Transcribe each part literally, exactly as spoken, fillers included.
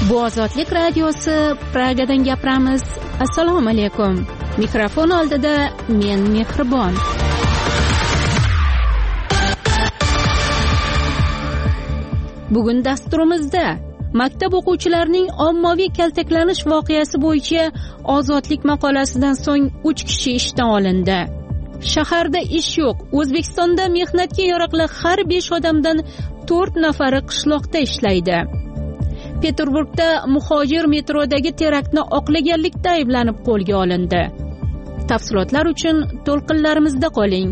Bu Ozodlik radiosi, Pragadan gapiramiz. Assalomu alaykum. Mikrofon oldida men Mehribon. Bugun dasturimizda maktab o'quvchilarining ommaviy kaltaklanish voqeasi bo'yicha Ozodlik maqolasidan so'ng uch kishi ishdan olindi. Shaharda ish yo'q. O'zbekistonda mehnatga yaroqli har besh odamdan to'rt nafari qishloqda ishlaydi. Peterburgda muhojir metrodagi teraktni oqlaganlikda ayblanib qo'lga olindi. Tafsilotlar uchun to'lqinlarimizda qoling.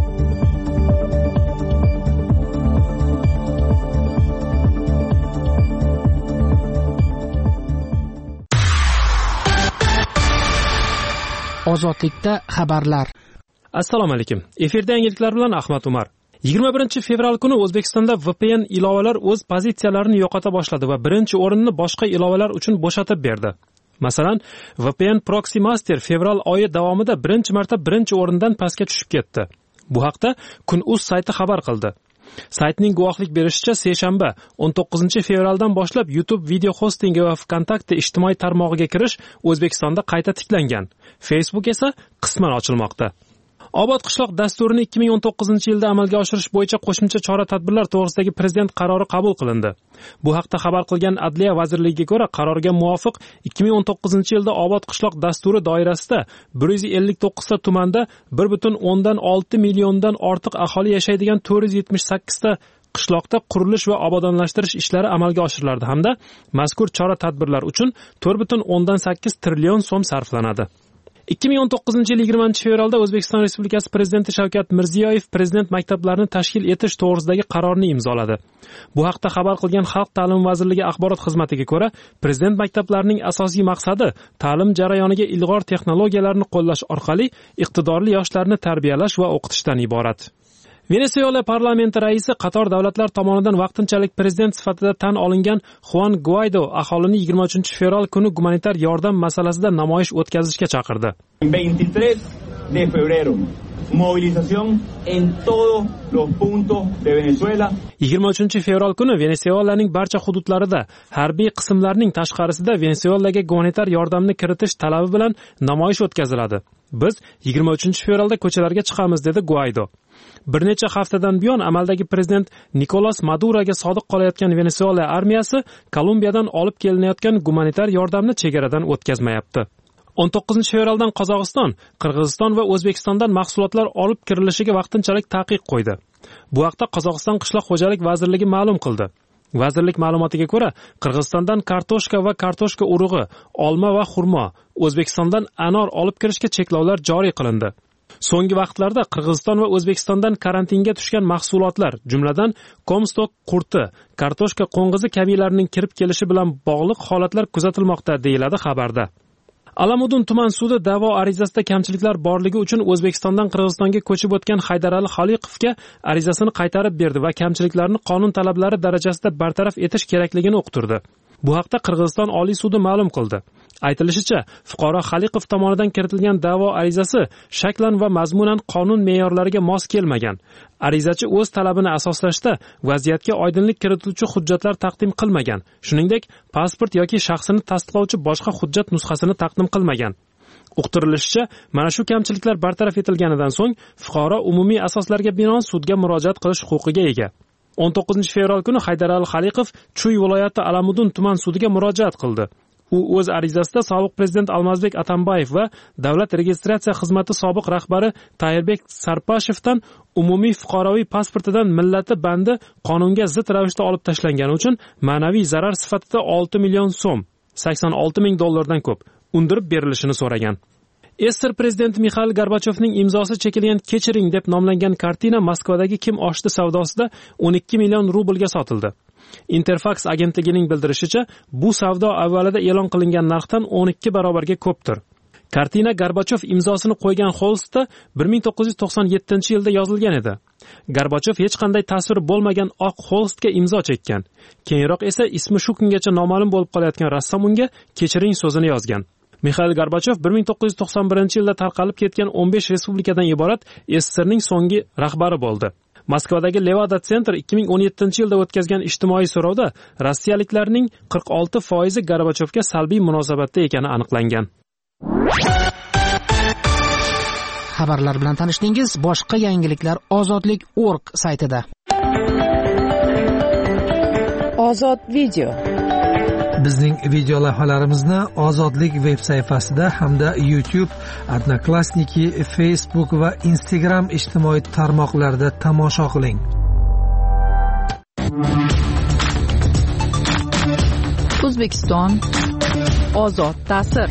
Ozodlikda xabarlar. Assalomu alaykum. Efirda yangiliklar bilan Ahmad Umar. yigirma birinchi fevral kuni O'zbekistonda V P N ilovalar o'z pozitsiyalarini yo'qota boshladi va birinchi o'rinni boshqa ilovalar uchun bo'shatib berdi. Masalan, V P N Proxy Master fevral oyi davomida birinchi marta birinchi o'rindan pastga tushib ketdi. Bu haqda Kun.uz sayti xabar qildi. Saytning guvohlik berishicha, seshanba o'n to'qqizinchi fevraldan boshlab YouTube video hostingi va VKontakte ijtimoiy tarmog'iga kirish O'zbekistonda qayta tiklangan. Facebook esa qisman ochilmoqda. Obod qishloq dasturini ikki ming o'n to'qqizinchi yilda amalga oshirish bo'yicha qo'shimcha chora-tadbirlar to'g'risidagi prezident qarori qabul qilindi. Bu haqda xabar qilgan Adliya vazirligiga ko'ra, qarorga muvofiq ikki ming o'n to'qqizinchi yilda Obod qishloq dasturi doirasida bir yuz ellik to'qqiz ta tumanda bir butun o'ndan olti milliondan ortiq aholi yashaydigan to'rt yuz yetmish sakkiz ta qishloqda qurilish va obodonlashtirish ishlari amalga oshirilardi hamda mazkur chora-tadbirlar uchun to'rt butun o'ndan sakkiz trillion so'm sarflanadi. ikki ming o'n to'qqizinchi yil yigirmanchi fevralda O'zbekiston Respublikasi Prezidenti Shavkat Mirziyoyev prezident maktablarini tashkil etish to'g'risidagi qarorni imzoladi. Bu haqda xabar qilgan Xalq ta'limi vazirligi axborot xizmatiga ko'ra, prezident maktablarining asosiy maqsadi ta'lim jarayoniga ilg'or texnologiyalarni qo'llash orqali iqtidorli yoshlarni tarbiyalash va o'qitishdan iborat. Venesuela parlamenti raisi qator davlatlar tomonidan vaqtinchalik prezident sifatida tan olingan Juan Guaido aholini yigirma uchinchi fevral kuni gumanitar yordam masalasida namoyish o'tkazishga chaqirdi. veintitrés de febrero movilización en todos los puntos de Venezuela. yigirma uchinchi fevral kuni Venesuelaning barcha hududlarida harbiy qismlarning tashqarisida Venesuelaga gumanitar yordamni kiritish talabi bilan namoyish o'tkaziladi. Biz yigirma uchinchi fevralda ko'chalarga chiqamiz, dedi Guaido. Bir necha haftadan buyon amaldagi prezident Nikolas Maduroga sodiq qolayotgan Venesuela armiyasi Kolumbiyadan olib kelinayotgan gumanitar yordamni chegaradan o'tkazmayapti. o'n to'qqizinchi fevraldan Qozog'iston, Qirg'iziston va O'zbekistondan mahsulotlar olib kirilishiga vaqtinchalik taqiq qo'ydi. Bu haqda Qozog'iston Qishloq xo'jalik vazirligi ma'lum qildi. Vazirlik ma'lumotiga ko'ra, Qirg'izistondan kartoshka va kartoshka urug'i, olma va xurmo, O'zbekistondan anor olib kirishga cheklovlar joriy qilindi. So'nggi vaqtlarda Qirg'iziston va O'zbekistondan karantinga tushgan mahsulotlar, jumladan komstok qurti, kartoshka qo'ng'izi kabilarning kirib kelishi bilan bog'liq holatlar kuzatilmoqda, deyiladi xabarda. Alamudin tuman sudi da'vo arizasida kamchiliklar borligi uchun O'zbekistondan Qirg'izistonga ko'chib o'tgan Haydarali Xoliqovga arizasini qaytarib berdi va kamchiliklarni qonun talablari darajasida bartaraf etish kerakligini uqtirdi. Bu haqda Qirg'iziston Oliy sudi ma'lum qildi. Aytilishicha, fuqaro Xoliqov tomonidan kiritilgan da'vo arizasi shaklan va mazmunan qonun me'yorlariga mos kelmagan. Arizachi o'z talabini asoslashda vaziyatga oydinlik kirituvchi hujjatlar taqdim qilmagan. Shuningdek, pasport yoki shaxsini tasdiqlovchi boshqa hujjat nusxasini taqdim qilmagan. Uqtirilishicha, mana shu kamchiliklar bartaraf etilganidan so'ng fuqaro umumiy asoslarga binoan sudga murojaat qilish huquqiga ega. o'n to'qqizinchi fevral kuni Haydarali Xoliqov Chuy viloyati Alamudin tuman sudiga murojaat qildi. U o'z arizasida sobiq prezident Almazbek Atambayev va Davlat registratsiya xizmati sobiq rahbari Tayirbek Sarpashevdan umumiy fuqaroviy pasportidan millati bandi qonunga zid ravishda olib tashlangani uchun ma'naviy zarar sifatida olti million so'm, sakson olti ming dollardan ko'p undirib berilishini so'ragan. Ester prezidenti Mixail Gorbachevning imzosi chekilgan Kechiring deb nomlangan kartina Moskvadagi Kim oshdi savdosida o'n ikki million rublga sotildi. Interfax agentligining bildirishicha, bu savdo avvalida e'lon qilingan narxdan o'n ikki barobarga ko'pdir. Kartina Gorbachev imzosini qo'ygan holstda bir ming to'qqiz yuz to'qson yettinchi yilda yozilgan edi. Gorbachev hech qanday tasviri bo'lmagan oq holstga imzo chekkan. Keyinroq esa ismi shu kungacha noma'lum bo'lib qolayotgan rassom unga Kechiring so'zini yozgan. Mixail Gorbachev bir ming to'qqiz yuz to'qson birinchi yilda tarqalib ketgan o'n besh respublikadan iborat S S S Rning so'nggi rahbari bo'ldi. Moskvadagi Levada Center ikki ming o'n yettinchi yilda o'tkazgan ijtimoiy so'rovda rossiyaliklarning qirq olti foizi Gorbachyovga salbiy munosabatda ekani aniqlangan. Xabarlar bilan tanishdingiz. Boshqa yangiliklar ozodlik nokta org saytida. Ozod video. Bizning video lavhalarimizni Ozodlik veb sayfasida hamda YouTube, Odnoklassniki, Facebook va Instagram ijtimoiy tarmoqlarida tomosha qiling. O'zbekiston ozod ta'sir.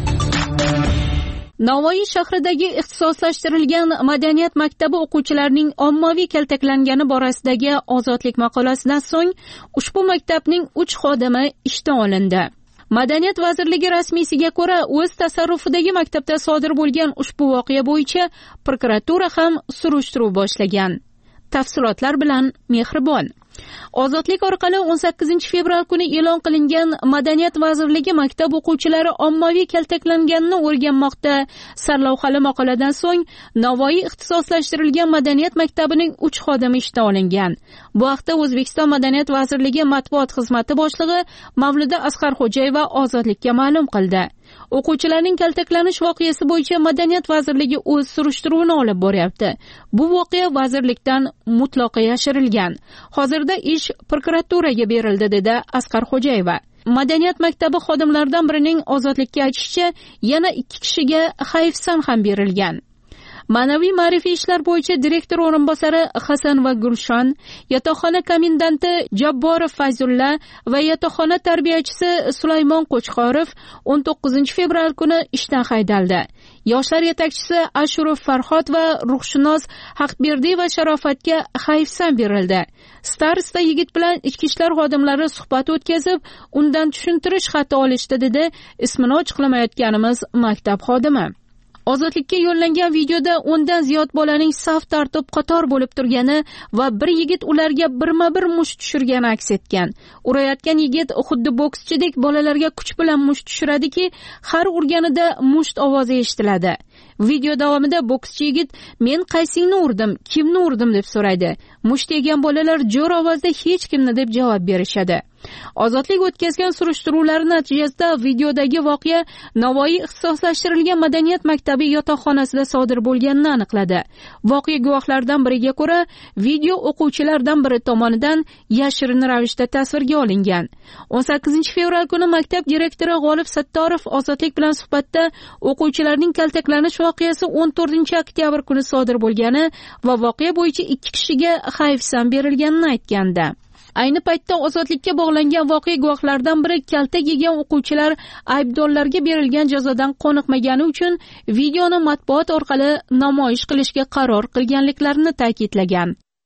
Navoiy shahridagi ixtisoslashtirilgan madaniyat maktabi o'quvchilarining ommaviy kaltaklangani borasidagi ozodlik maqolasidan so'ng ushbu maktabning uch xodimi ishdan olindi. Madaniyat vazirligi rasmiysiga ko'ra, o'z tasarrufidagi maktabda sodir bo'lgan ushbu voqea bo'yicha prokuratura ham surishtiruv boshlagan. Tafsilotlar bilan Mehribon. Ozodlik orqali o'n sakkizinchi fevral kuni e'lon qilingan Madaniyat vazirligi maktab o'quvchilari ommaviy kaltaklanganini o'rganmoqda sarlavhali maqoladan so'ng Navoiy ixtisoslashtirilgan madaniyat maktabining uch xodimi ishdan olingan. Bu haqda O'zbekiston Madaniyat vazirligi matbuot xizmati boshlig'i Mavluda Asqarxo'jayeva Ozodlikka ma'lum qildi. O'quvchilarning kaltaklanish voqeasi bo'yicha Madaniyat vazirligi o'z surishtiruvini olib boryapti. Bu voqea vazirlikdan mutlaqo yashirilgan. Hozirda ish prokuraturaga berildi, dedi Asqarxo'jayeva. Madaniyat maktabi xodimlaridan birining Ozodlikka aytishicha, yana ikki kishiga hayfsan ham berilgan. Ma'naviy ma'rifiy ishlar bo'yicha direktor o'rinbosari Hasan va Gulshon, yotoqxona komendanti Jabborov Fayzulla va yotoqxona tarbiyachisi Sulaymon Qo'chqorov o'n to'qqizinchi fevral kuni ishdan haydaldi. Yoshlar yetakchisi Ashurov Farhod va ruhshunos Haqberdi va Sharofatga hayfsan berildi. Starosta yigit bilan ichki ishlar xodimlari suhbat o'tkazib, undan tushuntirish xati olishdi, dedi ismini ochiqlamayotganimiz maktab xodimi. Ozodlikka yo'llangan videoda o'ndan ziyod bolaning saf tartib qator bo'lib turgani va bir yigit ularga birma-bir musht tushirgani aks etgan. Urayotgan yigit xuddi bokschidek bolalarga kuch bilan musht tushiradiki, har urganida musht ovozi eshitiladi. Video davomida bokschi yigit men qaysingni urdim, kimni urdim deb so'raydi. Musht yegan bolalar jo'r ovozda hech kimni deb javob berishadi. Ozodlik o'tkazgan surishtiruvlar natijasida videodagi voqea Navoiy ixtisoslashtirilgan madaniyat maktabi yotoqxonasida sodir bo'lganini aniqladi. Voqea guvohlaridan biriga ko'ra, video o'quvchilardan biri tomonidan yashirin ravishda tasvirga olingan. o'n sakkizinchi fevral kuni maktab direktori G'olib Sattorov Ozodlik bilan suhbatda o'quvchilarning kaltaklanish voqeasi o'n to'rtinchi oktyabr kuni sodir bo'lgani va voqea bo'yicha ikki kishiga hayfsan berilganini aytgandi. Ayni paytda Ozodlikka bog'langan voqea guvohlaridan biri kaltak yegan o'quvchilar aybdorlarga berilgan jazodan qoniqmagani uchun videoni matbuot orqali namoyish qilishga qaror qilganliklarini ta'kidlagan.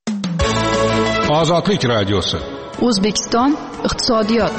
Ozodlik radiosi. O'zbekiston iqtisodiyot.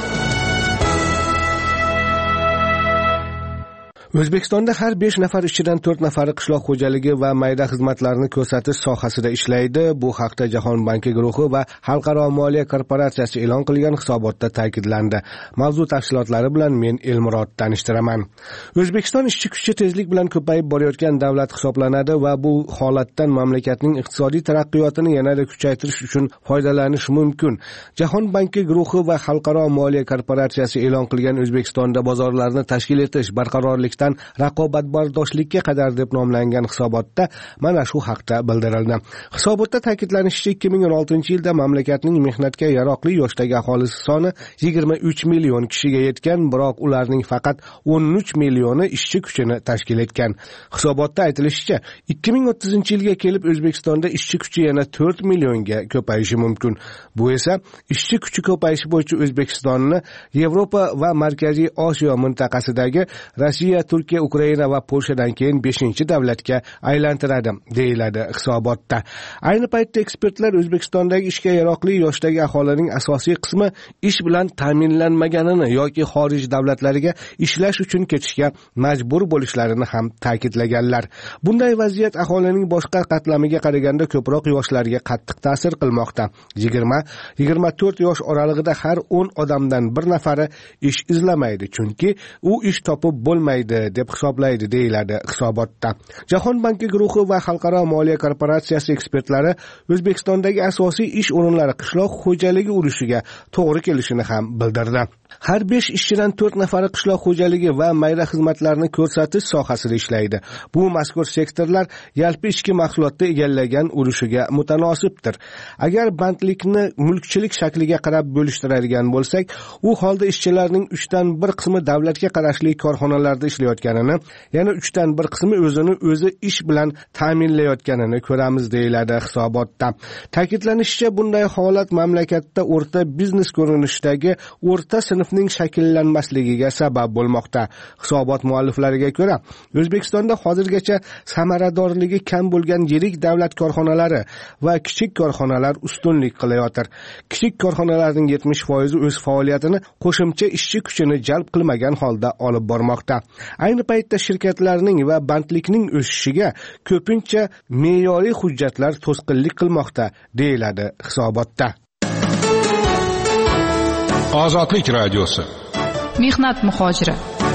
O'zbekistonda har besh nafar ishchidan to'rt nafari qishloq xo'jaligi va mayda xizmatlarni ko'rsatish sohasida ishlaydi. Bu haqda Jahon banki guruhi va Xalqaro moliya korporatsiyasi e'lon qilgan hisobotda ta'kidlandi. Mavzu tafsilotlari bilan men Elmurod tanishtiraman. O'zbekiston ishchi kuchi tezlik bilan ko'payib borayotgan davlat hisoblanadi va bu holatdan mamlakatning iqtisodiy taraqqiyotini yanada kuchaytirish uchun foydalanish mumkin. Jahon banki guruhi va Xalqaro moliya korporatsiyasi e'lon qilgan O'zbekistonda bozorlarni tashkil etish, barqarorlikdan raqobatbardoshlikka qadar deb nomlangan hisobotda mana shu haqda bildirildi. Hisobotda ta'kidlanishicha, ikki ming o'n oltinchi yilda mamlakatning mehnatga yaroqli yoshdagi aholisi soni yigirma uch million kishiga yetgan, biroq ularning faqat o'n uch millioni ishchi kuchini tashkil etgan. Hisobotda aytilishicha, ikki ming o'ttizinchi yilga kelib O'zbekistonda ishchi kuchi yana to'rt millionga ko'payishi mumkin. Bu esa ishchi kuchi ko'payishi bo'yicha O'zbekistonni Yevropa va Markaziy Osiyo mintaqasidagi Rossiya, Turkiya, Ukraina va Polshadan keyin beshinchi davlatga aylantiradi, deyiladi hisobotda. Ayni paytda ekspertlar O'zbekistondagi ishga yaroqli yoshdagi aholining asosiy qismi ish bilan ta'minlanmaganini yoki xorij davlatlariga ishlash uchun ketishga majbur bo'lishlarini ham ta'kidlaganlar. Bunday vaziyat aholining boshqa qatlamiga qaraganda ko'proq yoshlarga qattiq ta'sir qilmoqda. yigirma yigirma to'rt yosh oralig'ida har o'n odamdan bir nafari ish izlamaydi, chunki u ish topib bo'lmaydi deb hisoblaydi, deyiladi hisobotda. Jahon banki guruhi va Xalqaro moliya korporatsiyasi ekspertlari O'zbekistondagi asosiy ish o'rinlari qishloq xo'jaligi urushiga to'g'ri kelishini ham bildirdi. Har besh ishchidan to'rt nafari qishloq xo'jaligi va mayda xizmatlarni ko'rsatish sohasida ishlaydi. Bu mazkur sektorlar yalpi ichki mahsulotda egallagan urushiga mutanosibdir. Agar bandlikni mulkchilik shakliga qarab bo'lishtiradigan bo'lsak, u holda ishchilarning uchdan bir qismi davlatga qarashli korxonalarda ishlayotganini, yana uchdan bir qismi o'zini o'zi ish bilan ta'minlayotganini ko'ramiz, deyiladi hisobotda. Ta'kidlanishicha, bunday holat mamlakatda o'rta biznes ko'rinishdagi o'rta sinfning shakllanmasligiga sabab bo'lmoqda. Hisobot mualliflariga ko'ra, O'zbekistonda hozirgacha samaradorligi kam bo'lgan yirik davlat korxonalari va kichik korxonalar ustunlik qilayotir. Kichik korxonalarning yetmish foizi o'z faoliyatini qo'shimcha ishchi kuchini jalb qilmagan holda olib bormoqda. Ayni paytda shirkatlarning va bandlikning o'sishiga ko'pincha me'yoriy hujjatlar to'sqinlik qilmoqda, deyiladi hisobotda. Ozodlik radiosi. Mehnat muhojiri.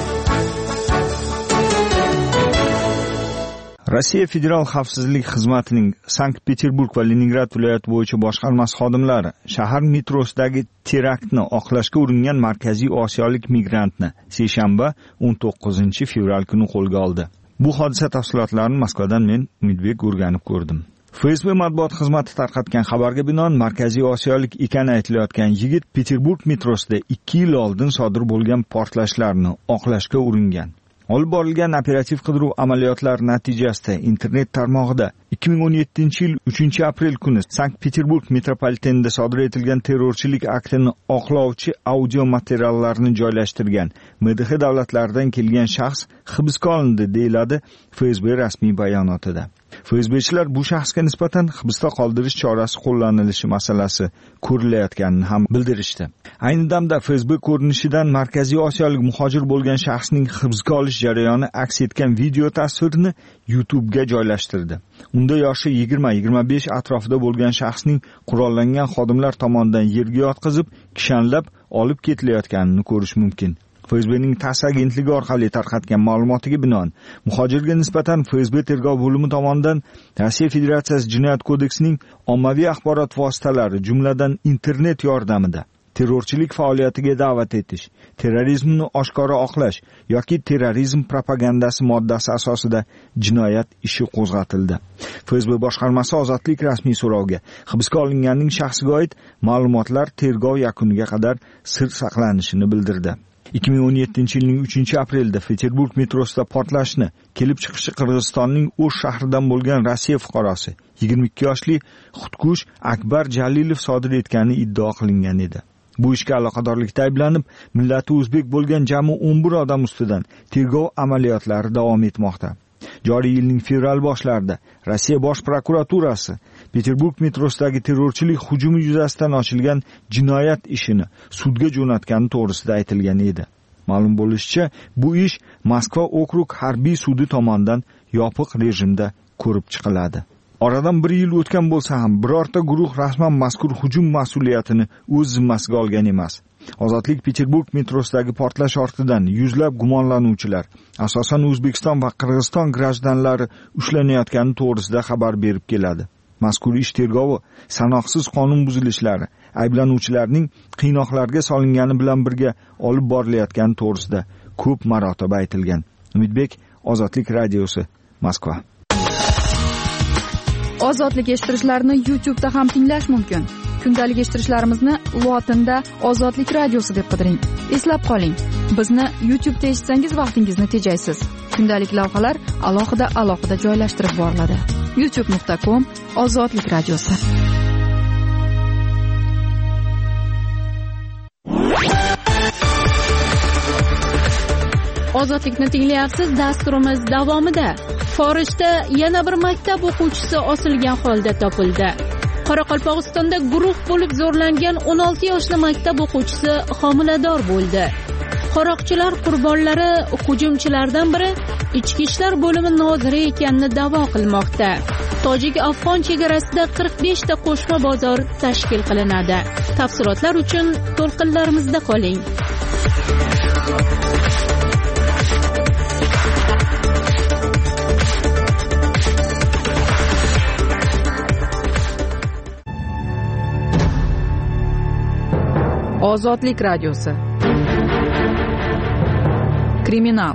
Rossiya Federal xavfsizlik xizmatining Sankt-Peterburg va Leningrad viloyati bo'yicha boshqarmasi xodimlari shahar metrosidagi teraktni oqlashga uringan markaziy osiyolik migrantni seshanba o'n to'qqizinchi fevral kuni qo'lga oldi. Bu hodisa tafsilotlarini Moskvadan men Umidbek o'rganib ko'rdim. F S B matbuot xizmati tarqatgan xabarga binoan markaziy osiyolik ekani aytilayotgan yigit Peterburg metrosida ikki yil oldin sodir bo'lgan portlashlarni oqlashga uringan. Olib borilgan operativ qidiruv amaliyotlari natijasida internet tarmog'ida ikki ming o'n yettinchi yil uchinchi aprel kuni Sankt-Peterburg metropolitenida sodir etilgan terrorchilik aktini oqlovchi audio materiallarni joylashtirgan M D H davlatlaridan kelgan shaxs hibsga olindi, deyiladi F S B rasmiy bayonotida. F S B'chilar bu shaxsga nisbatan hibsda qoldirish chorasi qo'llanilishi masalasi ko'rilayotganini ham bildirishdi. Ayni damda F S B ko'rinishidan markaziy osiyolik muhojir bo'lgan shaxsning hibsga olish jarayoni aks etgan video tasvirini YouTube'ga joylashtirdi. Unda yoshi yigirma yigirma besh atrofida bo'lgan shaxsning qurollangan xodimlar tomonidan yerga yotqizib, kishanlab olib ketilayotganini ko'rish mumkin. F S B'ning TASS agentligi orqali tarqatgan ma'lumotiga binoan, muhojirga nisbatan F S B tergov bo'limi tomonidan Rossiya Federatsiyasi Jinoyat kodeksining ommaviy axborot vositalari, jumladan internet yordamida terrorchilik faoliyatiga da'vat etish, terrorizmni oshkora oqlash yoki terrorizm propagandasi moddasi asosida jinoyat ishi qo'zg'atildi. F S B boshqarmasi ozodlik rasmiy so'rovga hibsga olinganning shaxsiga oid ma'lumotlar tergov yakuniga qadar sir saqlanishini bildirdi. ikki ming o'n yettinchi yilning uchinchi aprelda Peterburg metrosida portlashni kelib chiqishi Qirg'izistonning O'sh shahridan bo'lgan Rossiya fuqarosi yigirma ikki yoshli Xudkush Akbar Jalilov sodir etgani iddao qilingan edi. Bu ishga aloqadorlikda ayblanib, millati o'zbek bo'lgan jami o'n bir odam ustidan tergov amaliyotlari davom etmoqda. Joriy yilning fevral boshlarida Rossiya bosh prokuraturasi Peterburg metrosidagi terrorchilik hujumi yuzasidan ochilgan jinoyat ishini sudga jo'natgani to'g'risida aytilgan edi. Ma'lum bo'lishicha, bu ish Moskva okrug harbiy sudi tomonidan yopiq rejimda ko'rib chiqiladi. Oradan bir yil o'tgan bo'lsa ham, birorta guruh rasman mazkur hujum mas'uliyatini o'z zimmasiga olgan emas. Ozodlik Peterburg metrosidagi portlash ortidan yuzlab gumonlanuvchilar, asosan O'zbekiston va Qirg'iziston grajdanlari ushlanayotgani to'g'risida xabar berib keladi. Mazkur ish tergovi sanoqsiz qonun buzilishlari, ayblanuvchilarning qiynoqlarga solingani bilan birga olib borilayotgani to'g'risida ko'p marotaba aytilgan. Umidbek, Ozodlik radiosi, Moskva. Ozodlik eshittirishlarni YouTube'da ham tinglash mumkin. Kundalik eshittirishlarimizni lotinda Ozodlik radiosi deb qidiring. Eslab qoling, bizni YouTube'da eshitsangiz vaqtingizni tejaysiz. Kundalik lavhalar alohida alohida joylashtirib boriladi. youtube nuqta com Ozodlik radiosi. Ozodlikni tinglayapsiz. Dasturimiz davomida Forishda yana bir maktab o'quvchisi osilgan holda topildi. Qoraqalpog'istonda guruh bo'lib zo'rlangan o'n olti yoshli maktab o'quvchisi homilador bo'ldi. Qaroqchilar qurbonlari hujumchilardan biri ichki ishlar bo'limi noziri ekanini da'vo qilmoqda. Tojik-afg'on chegarasida qirq besh ta qo'shma bozor tashkil qilinadi. Tafsilotlar uchun to'lqinlarimizda qoling. Ozodlik radiosi. Kriminal.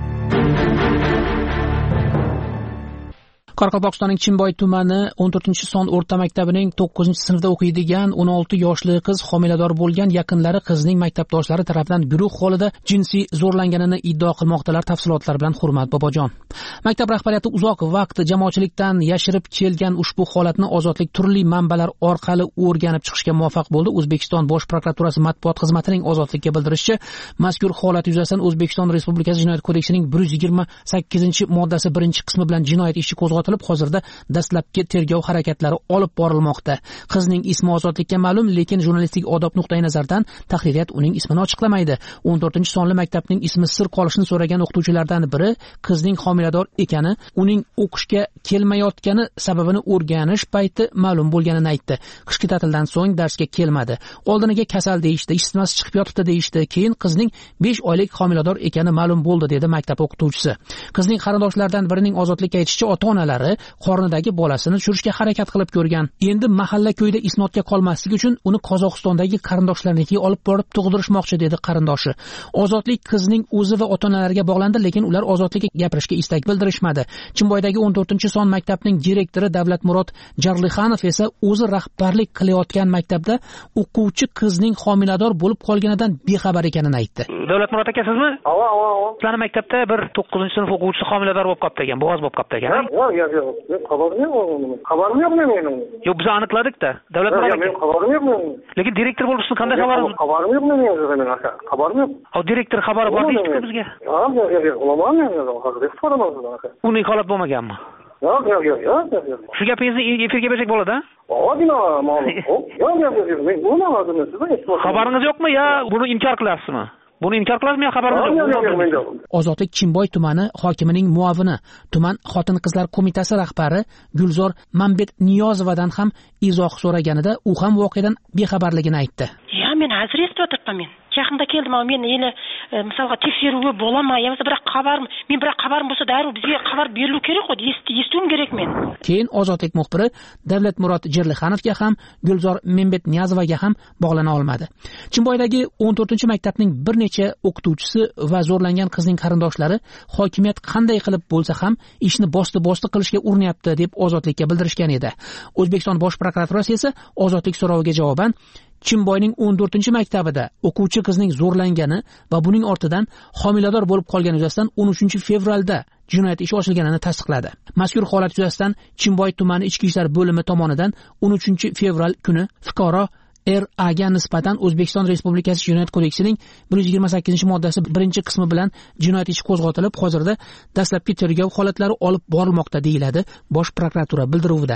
Qoraqalpog'istonning Chimboy tumani o'n to'rtinchi son o'rta maktabining to'qqizinchi sinfda o'qiydigan o'n olti yoshli qiz homilador bo'lgan, yaqinlari qizning maktabdoshlari tomonidan guruh holida jinsiy zo'rlanganini iddao qilmoqdalar. Tafsilotlar bilan Hurmat Bobojon. Maktab rahbariyati uzoq vaqt jamoatchilikdan yashirib kelgan ushbu holatni Ozodlik turli manbalar orqali o'rganib chiqishga muvaffaq bo'ldi. O'zbekiston Bosh prokuraturasi matbuot xizmatining Ozodlikka bildirishicha, mazkur holat yuzasidan O'zbekiston Respublikasi Jinoyat kodeksining bir yuz yigirma sakkizinchi moddasi birinchi qismi bilan jinoyat ishi qo'zg'atildi. Hozirda dastlabki tergov harakatlari olib borilmoqda. Qizning ismi Ozodlikka ma'lum, lekin jurnalistik odob nuqtai nazaridan tahririyat uning ismini ochiqlamaydi. o'n to'rtinchi sonli maktabning ismi sir qolishini so'ragan o'qituvchilardan biri qizning homilador ekani, uning o'qishga kelmayotgani sababini o'rganish payti ma'lum bo'lganini aytdi. Qishki ta'tildan so'ng darsga kelmadi. Oldiniga kasal deyishdi, isitmasi chiqib yotibdi deyishdi. Keyin qizning besh oylik homilador ekani ma'lum bo'ldi, dedi maktab o'qituvchisi. Qizning qarindoshlaridan birining Ozodlikka aytishicha, ota-onalari qornidagi bolasini tushirishga harakat qilib ko'rgan. Endi mahalla ko'yda isnodga qolmaslik uchun uni Qozog'istondagi qarindoshlariga olib borib tug'dirishmoqchi, dedi qarindoshi. Ozodlik qizning o'zi va ota-onalariga bog'landi, lekin ular Ozodlikka gapirishga istak bildirishmadi. Chimboydagi o'n to'rtinchi son maktabning direktori Davlatmurod Jarlixanov esa o'zi rahbarlik qilayotgan maktabda o'quvchi qizning homilador bo'lib qolganidan bexabar ekanini aytdi. Davlatmurod aka, sizmi? Ava, ava, ava. Sizlar maktabda bir to'qqizinchi sinf o'quvchisi homilador bo'lib qolibdi ekan, bo'g'oz bo'lib qolibdi ekan. Yo'q, yo'q, yo'q. Men xabarim yo'q bundan. Xabarim yo'q mening. Yo'q, biz aniqladik-da. Davlatmurod aka. Men xabarim yo'q mening. Lekin direktor bo'lishni qanday xabaringiz? Xabarim yo'q mening, men aka. Xabarim yo'q. Ha, direktor xabari bor deydi bizga. Yo'q, yo'q, yo'q. Olaman men, hozir istifodaman aka. Uning holat bo'lmaganmi? Yo'q, yo'q, yo'q, yo'q. Shu gapingizni efirga bersak bo'ladi-a? Odina, ma'lum. Yo'q, yo'q, yo'q. Men bo'lmadim sizga. Xabaringiz yo'qmi yo buni inkor qilasizmi? Buni inkor qilasizmi yo xabaringiz yo'q? Ozodlik Chimboy tumani hokimining muavini, tuman xotin-qizlar qo'mitasi rahbari Gulzor Mambetniyozovadan ham izoh so'raganida u ham voqeadan bexabarligini aytdi. Ya, men hozir eshitib o'tiribman men. Yaqinda keldim, men yana misalga tekshiruvi bo'laman, yo bo'lmasa bir xabar, men bir xabarim bo'lsa darrov bizga xabar berilу kerak-ku, eshitishim kerak men. Keyin Ozodlik muxbiri Davlatmurod Jarlixanovga ham, Gulzor Mambetniyozovaga ham bog'lana olmadi. Chimboydagi o'n to'rtinchi maktabning bir necha o'qituvchisi va zo'rlangan qizning qarindoshlari hokimiyat qanday qilib bo'lsa ham ishni bosti-bosti qilishga urinyapti deb Ozodlikka bildirishgan edi. O'zbekiston Bosh prokuraturasi esa Ozodlik so'roviga javoban Chimboyning o'n to'rtinchi maktabida o'quvchi qizning zo'rlangani va buning ortidan homilador bo'lib qolgani yuzasidan o'n uchinchi fevralda jinoyat ishi ochilganini tasdiqladi. Mazkur holat yuzasidan Chimboy tumani ichki ishlar bo'limi tomonidan o'n uchinchi fevral kuni fuqaro R A ga nisbatan O'zbekiston Respublikasi Jinoyat kodeksining bir yuz yigirma sakkizinchi moddasi birinchi qismi bilan jinoyat ishi qo'zg'atilib, hozirda dastlabki tergov holatlari olib borilmoqda, deyiladi Bosh prokuratura bildiruvida.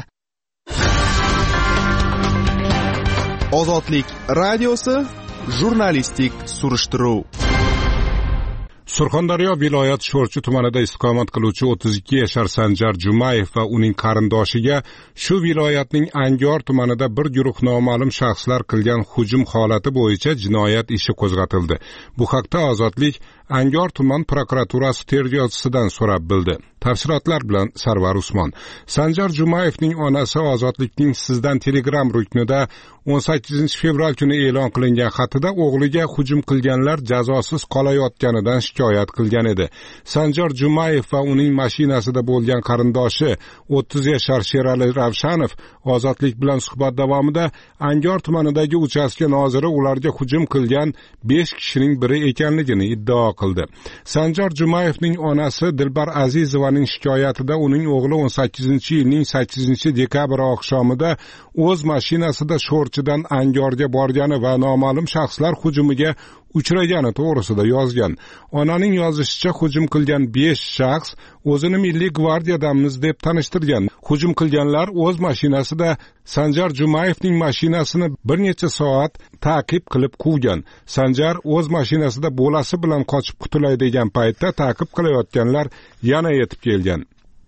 Ozodlik radiosi jurnalistik surishtiruv. Surxondaryo viloyat Sho'rchi tumanida istiqomat qiluvchi o'ttiz ikki yashar Sanjar Jumayev va uning qarindoshiga shu viloyatning Angor tumanida bir guruh noma'lum shaxslar qilgan hujum holati bo'yicha jinoyat ishi qo'zg'atildi. Bu haqda Ozodlik Angor tuman prokuraturasi tergovchisidan so'rab bildi. Tafsilotlar bilan Sarvar Usmon. Sanjar Jumayevning onasi Ozodlikning Sizdan Telegram ruknida o'n sakkizinchi fevral kuni e'lon qilingan xatida o'g'liga hujum qilganlar jazosiz qolayotganidan shikoyat qilgan edi. Sanjar Jumayev va uning mashinasida bo'lgan qarindoshi o'ttiz yashar Sherali Ravshanov Ozodlik bilan suhbat davomida Angor tumanidagi uchastka noziri ularga hujum qilgan besh kishining biri ekanligini iddao qildi. Sanjar Jumayevning onasi Dilbar Azizovaning shikoyatida uning o'g'li o'n sakkizinchi yilning sakkizinchi dekabr oqshomida o'z mashinasida Sho'rchidan Angorga borgani va noma'lum shaxslar hujumiga uchragani to'g'risida yozgan. Onaning yozishicha, hujum qilgan besh shaxs o'zini Milliy gvardiyadamiz deb tanishtirgan. Hujum qilganlar o'z mashinasida Sanjar Jumayevning mashinasini bir necha soat ta'qib qilib quvgan. Sanjar o'z mashinasida bolasi bilan qochib qutulay degan paytda ta'qib qilayotganlar yana yetib kelgan.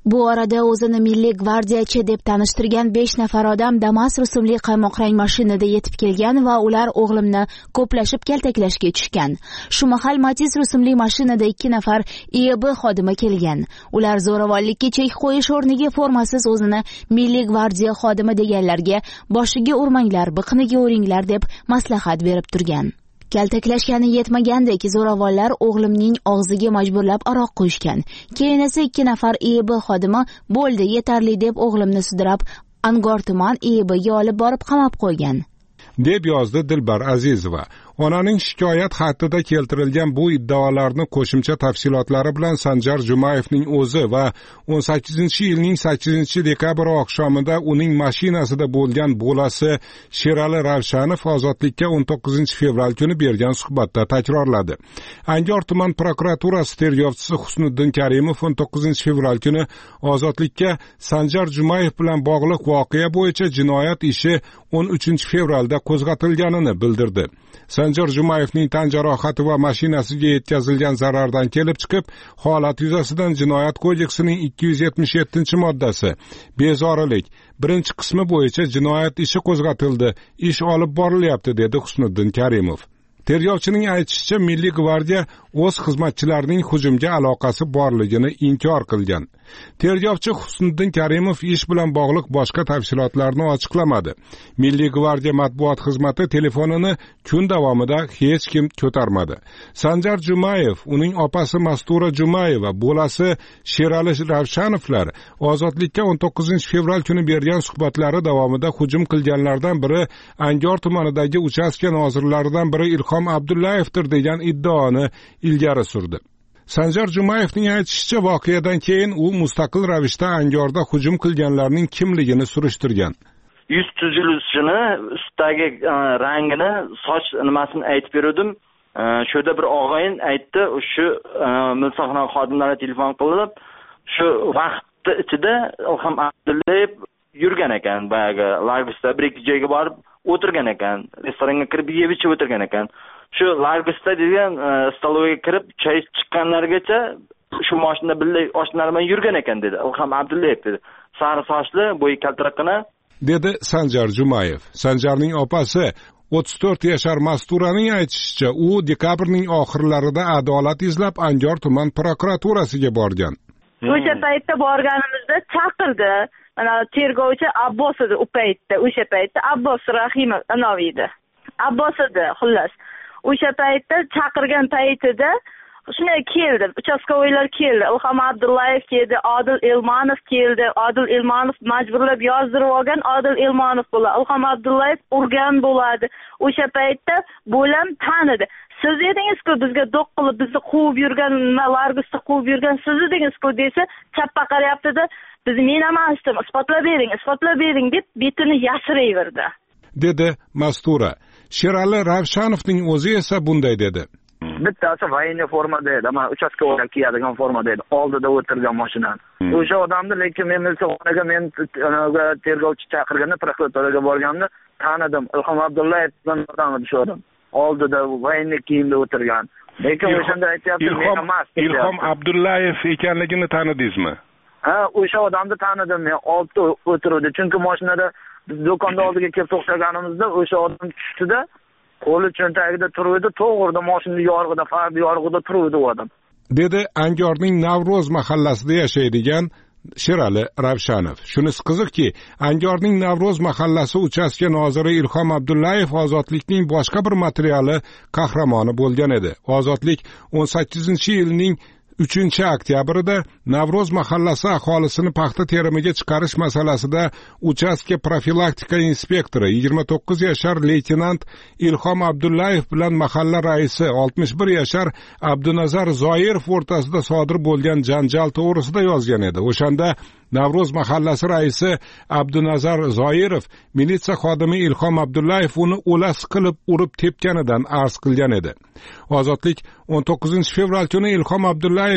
Bu orada o'zini Milliy gvardiyachi deb tanishtirgan besh nafar odam Damas rusumli qaymoq rang mashinada yetib kelgan va ular o'g'limni ko'plashib kaltaklashga tushgan. Shu mahal Matiz rusumli mashinada ikki nafar I E B xodimi kelgan. Ular zo'ravonlikka chek qo'yish o'rniga formasiz o'zini Milliy gvardiya xodimi deganlarga boshiga urmanglar, biqiniga uringlar deb maslahat berib turgan. Kaltaklashgani yetmagandek zo'ravonlar o'g'limning og'ziga majburlab aroq quyishgan. Keyin esa ikki nafar I E B xodimi bo'ldi, yetarli deb o'g'limni sudrab Angor tuman I E B'ga olib borib qamab qo'ygan, deb yozdi Dilbar Azizova. Onaning shikoyat xatida keltirilgan bu iddaolarni qo'shimcha tafsilotlari bilan Sanjar Jumayevning o'zi va o'n sakkizinchi yilning sakkizinchi dekabr oqshomida uning mashinasida bo'lgan bolasi Sherali Ravshanov Ozodlikka o'n to'qqizinchi fevral kuni bergan suhbatda takrorladi. Angor tuman prokuraturasi tergovchisi Husniddin Karimov o'n to'qqizinchi fevral kuni Ozodlikka Sanjar Jumayev bilan bog'liq voqea bo'yicha jinoyat ishi o'n uchinchi fevralda qo'zg'atilganini bildirdi. Sanjar Jumayevning tan jarohati va mashinasiga yetkazilgan zarardan kelib chiqib, holat yuzasidan Jinoyat kodeksining ikki yuz yetmish yettinchi moddasi bezorilik birinchi qismi bo'yicha jinoyat ishi qo'zg'atildi, ish olib borilyapti, dedi Husniddin Karimov. Tergovchining aytishicha, Milliy gvardiya o'z xizmatchilarining hujumga aloqasi borligini inkor qilgan. Tergovchi Husniddin Karimov ish bilan bog'liq boshqa tafsilotlarni ochiqlamadi. Milliy gvardiya matbuot xizmati telefonini kun davomida hech kim ko'tarmadi. Sanjar Jumayev, uning opasi Mastura Jumayeva, bolasi Sherali Ravshanovlar Ozodlikka o'n to'qqizinchi fevral kuni bergan suhbatlari davomida hujum qilganlardan biri Angor tumanidagi uchastka nozirlaridan biri Ilhom Abdullayevdir degan iddaoni ilgari surdi. Sanjar Jumayevning aytishicha, voqeadan keyin u mustaqil ravishda Angorda hujum qilganlarning kimligini surishtirgan. Yuz tuzilishini, ustidagi rangini, soch nimasini aytib berdim. Shuda bir og'ayin aytdi, shu milsoxona xodimlari telefon qilib, shu vaqtda ichida Ilhom Abdullayev yurgan ekan, boyaga Lagosda bir ikki joyga borib o'tirgan ekan, restoranga kirib yeb ichib o'tirgan ekan. Shu Lagosda degan stolovaga kirib choy chiqqanlargacha shu mashinada birga oshnalar bilan yurgan ekan, dedi Ilhom Abdullayev, dedi. Sari sochli, bo'yi kaltiraqqina, dedi Sanjar Jumayev. Sanjarning opasi o'ttiz to'rt yashar Masturaning aytishicha, u dekabrning oxirlarida adolat izlab Angor tuman prokuraturasiga borgan. O'sha paytda borganimizda chaqirdi. Mana tergovchi Abbos edi, u paytda, o'sha paytda Abbos Rahimov anoviydi. Abbos edi, xullas. O'sha paytda chaqirgan paytida shunday keldi, uchastkovoylar keldi, Ilhom Abdullayev keldi, Odil Elmanov keldi. Odil Elmanov majburlab yozdirib olgan, Odil Elmanov bo'ladi. Ilhom Abdullayev urgan bo'ladi. O'sha paytda bo'lam tanidi. Siz edingiz-ku bizga do'q qilib bizni quvib yurgan, Largusda quvib yurgan siz edingiz-ku desa, chappa qarayapti-da, biz men emasdim, isbotlab bering, isbotlab bering deb betini yashirayverdi, dedi Mastura. Sherali Ravshanovning o'zi esa bunday dedi. Bittasi voyinniy formada edi, mana uchastkovoylar kiyadigan formada edi, oldida o'tirgan mashinani. O'sha odamni lekin men milsoxonaga men tergovchi chaqirganda prokuraturaga borganimda tanidim. Ilhom Abdullayev bilan shu odam oldida voyinniy kiyimda o'tirgan. Lekin o'shanda aytayapti, men emas. Ilhom Abdullayev ekanligini tanidingizmi? Ha, o'sha odamni tanidim men, oldida o'tirdi. Chunki mashinada biz do'konda oldiga kelib to'xtaganimizda o'sha odam tushdi-da, qo'li cho'ntagida turibdi, to'g'rida mashina yorug'ida, far yorug'ida turibdi u odam, dedi Angorning Navro'z mahallasida yashaydigan Sherali Ravshanov. Shunisi qiziqki, Angorning Navro'z mahallasi uchastka noziri Ilhom Abdullayev Ozodlikning boshqa bir materiali qahramoni bo'lgan edi. Ozodlik o'n sakkizinchi yilning uchinchi oktyabrida Navro'z mahallasi aholisini paxta terimiga chiqarish masalasida uchastka profilaktika inspektori yigirma to'qqiz yashar leytenant Ilhom Abdullayev bilan mahalla raisi oltmish bir yashar Abdunazar Zoirov o'rtasida sodir bo'lgan janjal to'g'risida yozgan edi. O'shanda Navro'z mahallasi raisi Abdunazar Zoirov militsiya xodimi Ilhom Abdullayev uni o'las qilib urib tepganidan arz qilgan edi. Ozodlik o'n to'qqizinchi fevral kuni Ilhom Abdullayev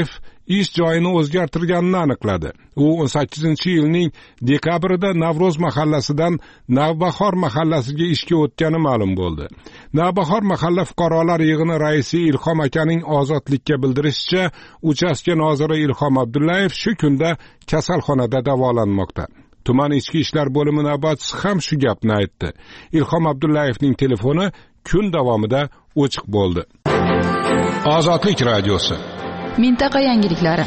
ish joyini o'zgartirganini aniqladi. U o'n sakkizinchi yilning dekabrida Navro'z mahallasidan Navbahor mahallasiga ishga o'tgani ma'lum bo'ldi. Navbahor mahalla fuqarolar yig'ini raisi Ilhom akaning Ozodlikka bildirishicha, uchastka noziri Ilhom Abdullayev shu kunda kasalxonada davolanmoqda. Tuman ichki ishlar bo'limi navbatchisi ham shu gapni aytdi. Ilhom Abdullayevning telefoni kun davomida o'chiq bo'ldi. Ozodlik radiosi. Mintaqa yangiliklari.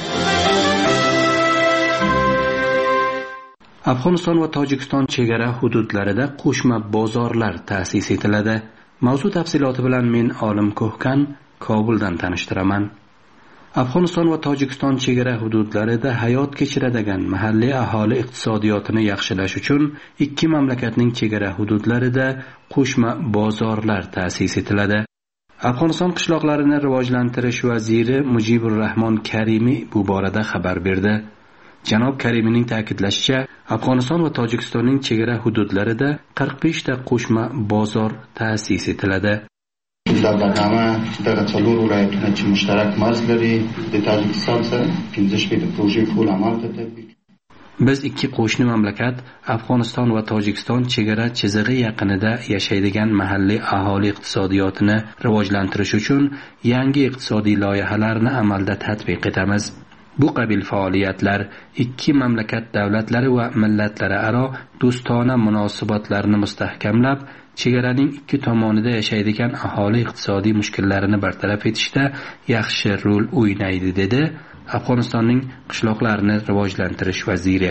Afg'oniston va Tojikiston chegara hududlarida qo'shma bozorlar ta'sis etiladi. Mavzu tafsiloti bilan men Olim Ko'hkan Kobuldan tanishtiraman. Afg'oniston va Tojikiston chegara hududlarida hayot kechiradigan mahalliy aholi iqtisodiyotini yaxshilash uchun ikki mamlakatning chegara hududlarida qo'shma bozorlar ta'sis etiladi. Afg'oniston qishloqlarini rivojlantirish vaziri Mujibur Rahmon Karimiy bu borada xabar berdi. Janob Karimiyning ta'kidlashicha, Afg'oniston va Tojikistonning chegara hududlarida qirq besh ta qo'shma bozor ta'sis etiladi. Davlatnoma dag'a څلور ولایتونه چې مشترک مرز لري د تاجکستان سره پنځه شپږ پروژې فعال عمل ته تطبیق. Biz ikki qo'shni mamlakat Afg'oniston va Tojikiston chegara chizig'i yaqinida yashaydigan mahalliy aholi iqtisodiyotini rivojlantirish uchun yangi iqtisodiy loyihalarni amalda tatbiq etamiz. Bu qabil faoliyatlar ikki mamlakat davlatlari va millatlari aro do'stona munosabatlarni mustahkamlab, chegaraning ikki tomonida yashaydigan aholi iqtisodiy mushkullarini bartaraf etishda yaxshi rol o'ynaydi, dedi Afg'onistonning qishloqlarini rivojlantirish vaziri.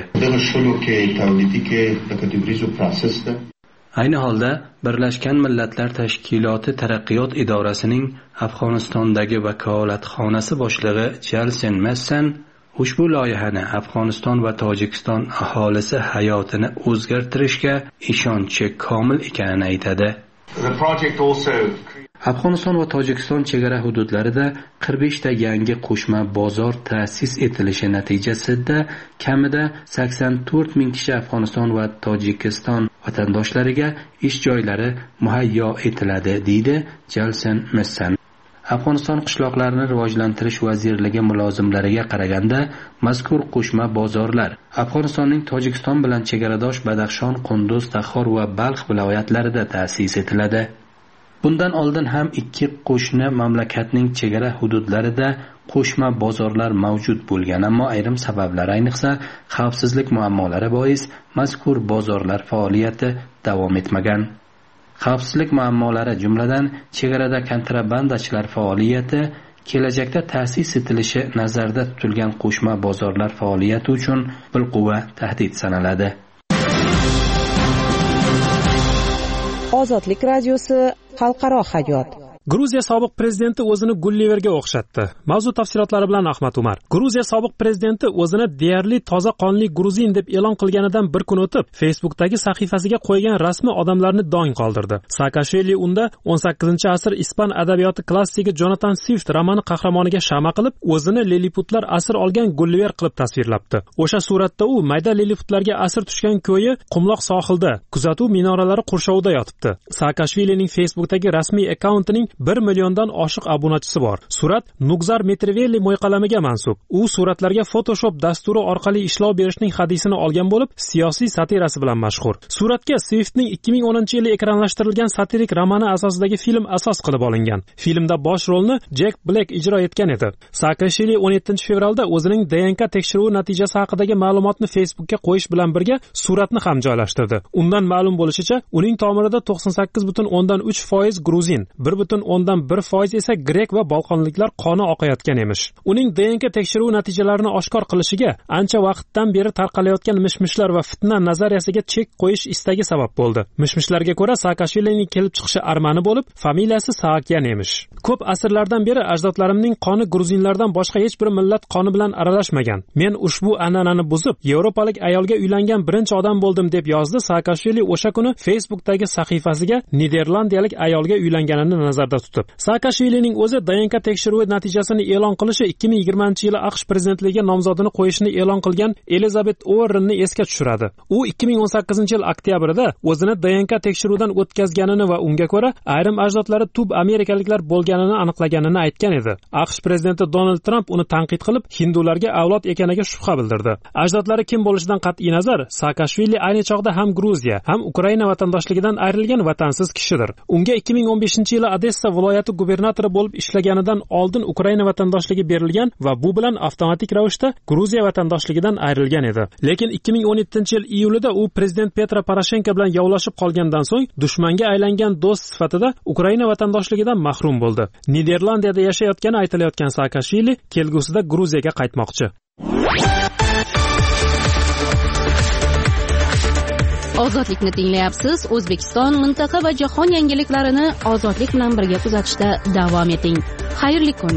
Ayni holda Birlashgan Millatlar Tashkiloti Taraqqiyot idorasining Afg'onistondagi vakolatxonasi boshlig'i Jalsen Messan ushbu loyihani Afg'oniston va Tojikiston aholisi hayotini o'zgartirishga ishonchi komil ekanini aytadi. Afg'oniston va Tojikiston chegara hududlarida qirq besh ta yangi qo'shma bozor ta'sis etilishi natijasida kamida sakson to'rt ming kishi Afg'oniston va Tojikiston vatandoshlariga ish joylari muhayyo etiladi, deydi Jalsen Messan. Afg'oniston qishloqlarini rivojlantirish vazirligi mulozimlariga qaraganda, mazkur qo'shma bozorlar Afg'onistonning Tojikiston bilan chegaradosh Badaxshon, Qunduz, Taxor va Balx viloyatlarida ta'sis etiladi. Bundan oldin ham ikki qo'shni mamlakatning chegara hududlarida qo'shma bozorlar mavjud bo'lgan, ammo ayrim sabablar, ayniqsa xavfsizlik muammolari bois mazkur bozorlar faoliyati davom etmagan. Xavfsizlik muammolari jumladan chegarada kontrabandachilar faoliyati, kelajakda ta'sis etilishi nazarda tutilgan qo'shma bozorlar faoliyati uchun bilquva tahdid sanaladi. Ozodlik radiosi xalqaro hayot. Gruziya sobiq prezidenti o'zini Gulliverga o'xshatdi. Mavzu tafsilotlari bilan Ahmad Umar. Gruziya sobiq prezidenti o'zini deyarli toza qonli gruzin deb e'lon qilganidan bir kun o'tib, Facebook'dagi sahifasiga qo'ygan rasmi odamlarni dong qoldirdi. Saakashvili unda o'n sakkizinchi asr ispan adabiyoti klassiki Jonathan Swift romani qahramoniga shama qilib, o'zini liliputlar asir olgan Gulliver qilib tasvirlabdi. O'sha suratda u mayda liliputlarga asir tushgan ko'yi qumloq sohilda, kuzatuv minoralari qurshovida yotibdi. Saakashvilining Facebook'dagi rasmiy akkauntining bir milliondan oshiq obunachisi bor. Surat Nugzar Metrivelli mo'yqalamiga mansub. U suratlarga Photoshop dasturi orqali ishlov berishning hadisini olgan bo'lib, siyosiy satirasi bilan mashhur. Suratga Swiftning ikki ming o'ninchi yili ekranlashtirilgan satirik romani asosidagi film asos qilib olingan. Filmda bosh rolni Jack Black ijro etgan edi. Saakashvili o'n yettinchi fevralda o'zining D N K tekshiruvi natijasi haqidagi ma'lumotni Facebook'ga qo'yish bilan birga suratni ham joylashtirdi. Undan ma'lum bo'lishicha, uning tomirida to'qson sakkiz butun o'ndan uch foiz gruzin, bir butun o'ndan bir foiz esa grek va bolqonliklar qoni oqayotgan emish. Uning D N K tekshiruvi natijalarini oshkor qilishiga ancha vaqtdan beri tarqalayotgan mishmishlar va fitna nazariyasiga chek qo'yish istagi sabab bo'ldi. Mishmishlarga ko'ra Saakashvilining kelib chiqishi armani bo'lib, familiyasi Saakyan emish. Ko'p asrlardan beri ajdodlarimning qoni gruzinlardan boshqa hech bir millat qoni bilan aralashmagan. Men ushbu an'anani buzib, yevropalik ayolga uylangan birinchi odam bo'ldim, deb yozdi Saakashvili o'sha kuni Facebook'dagi sahifasiga niderlandiyalik ayolga uylanganini nazarda nazarda tutib, Saakashvilining o'zi D N K tekshiruvi natijasini e'lon qilishi ikki ming yigirmanchi yili AQSh prezidentligiga nomzodini qo'yishini e'lon qilgan Elizabet Warrenni esga tushiradi. U ikki ming o'n sakkizinchi yil oktyabrida o'zini D N K tekshiruvidan o'tkazganini va unga ko'ra ayrim ajdodlari tub amerikaliklar bo'lganini aniqlaganini aytgan edi. AQSh prezidenti Donald Trump uni tanqid qilib, hindularga avlod ekaniga shubha bildirdi. Ajdodlari kim bo'lishidan qat'iy nazar, Saakashvili ayni chog'da ham Gruziya, ham Ukraina vatandoshligidan ayrilgan vatansiz kishidir. Unga ikki ming o'n beshinchi yili Odessa viloyati gubernatori bo'lib ishlaganidan oldin Ukraina vatandoshligi berilgan va bu bilan avtomatik ravishda Gruziya vatandoshligidan ayrilgan edi. Lekin ikki ming o'n yettinchi yil iyulida u prezident Petro Poroshenko bilan yovlashib qolgandan so'ng dushmanga aylangan do'st sifatida Ukraina vatandoshligidan mahrum bo'ldi. Niderlandiyada yashayotgani aytilayotgan Saakashvili kelgusida Gruziyaga qaytmoqchi. Ozodlikni tinglayapsiz. O'zbekiston, mintaqa va jahon yangiliklarini ozodlik bilan birga kuzatishda davom eting. Xayrli kun.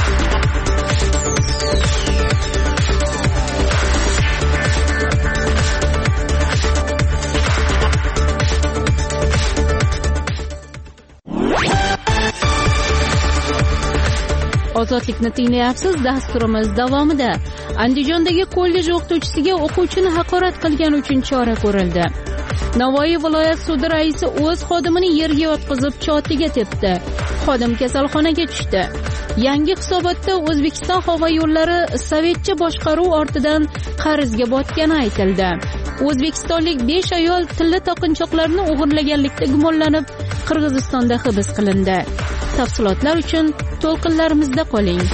Ozodlikni tinglayapsiz. Dasturimiz davomida Andijondagi kollej o'qituvchisiga o'quvchini haqorat qilgani uchun chora ko'rildi. Navoiy viloyat sudi raisi o'z xodimini yerga yotqizib chotiga tepdi. Xodim kasalxonaga tushdi. Yangi hisobotda O'zbekiston havo yo'llari sovetcha boshqaruv ortidan qarzga botgani aytildi. O'zbekistonlik besh ayol tilla taqinchoqlarni o'g'irlaganlikda gumonlanib Qirg'izistonda hibs qilindi. Tafsilotlar uchun to'lqinlarimizda qoling.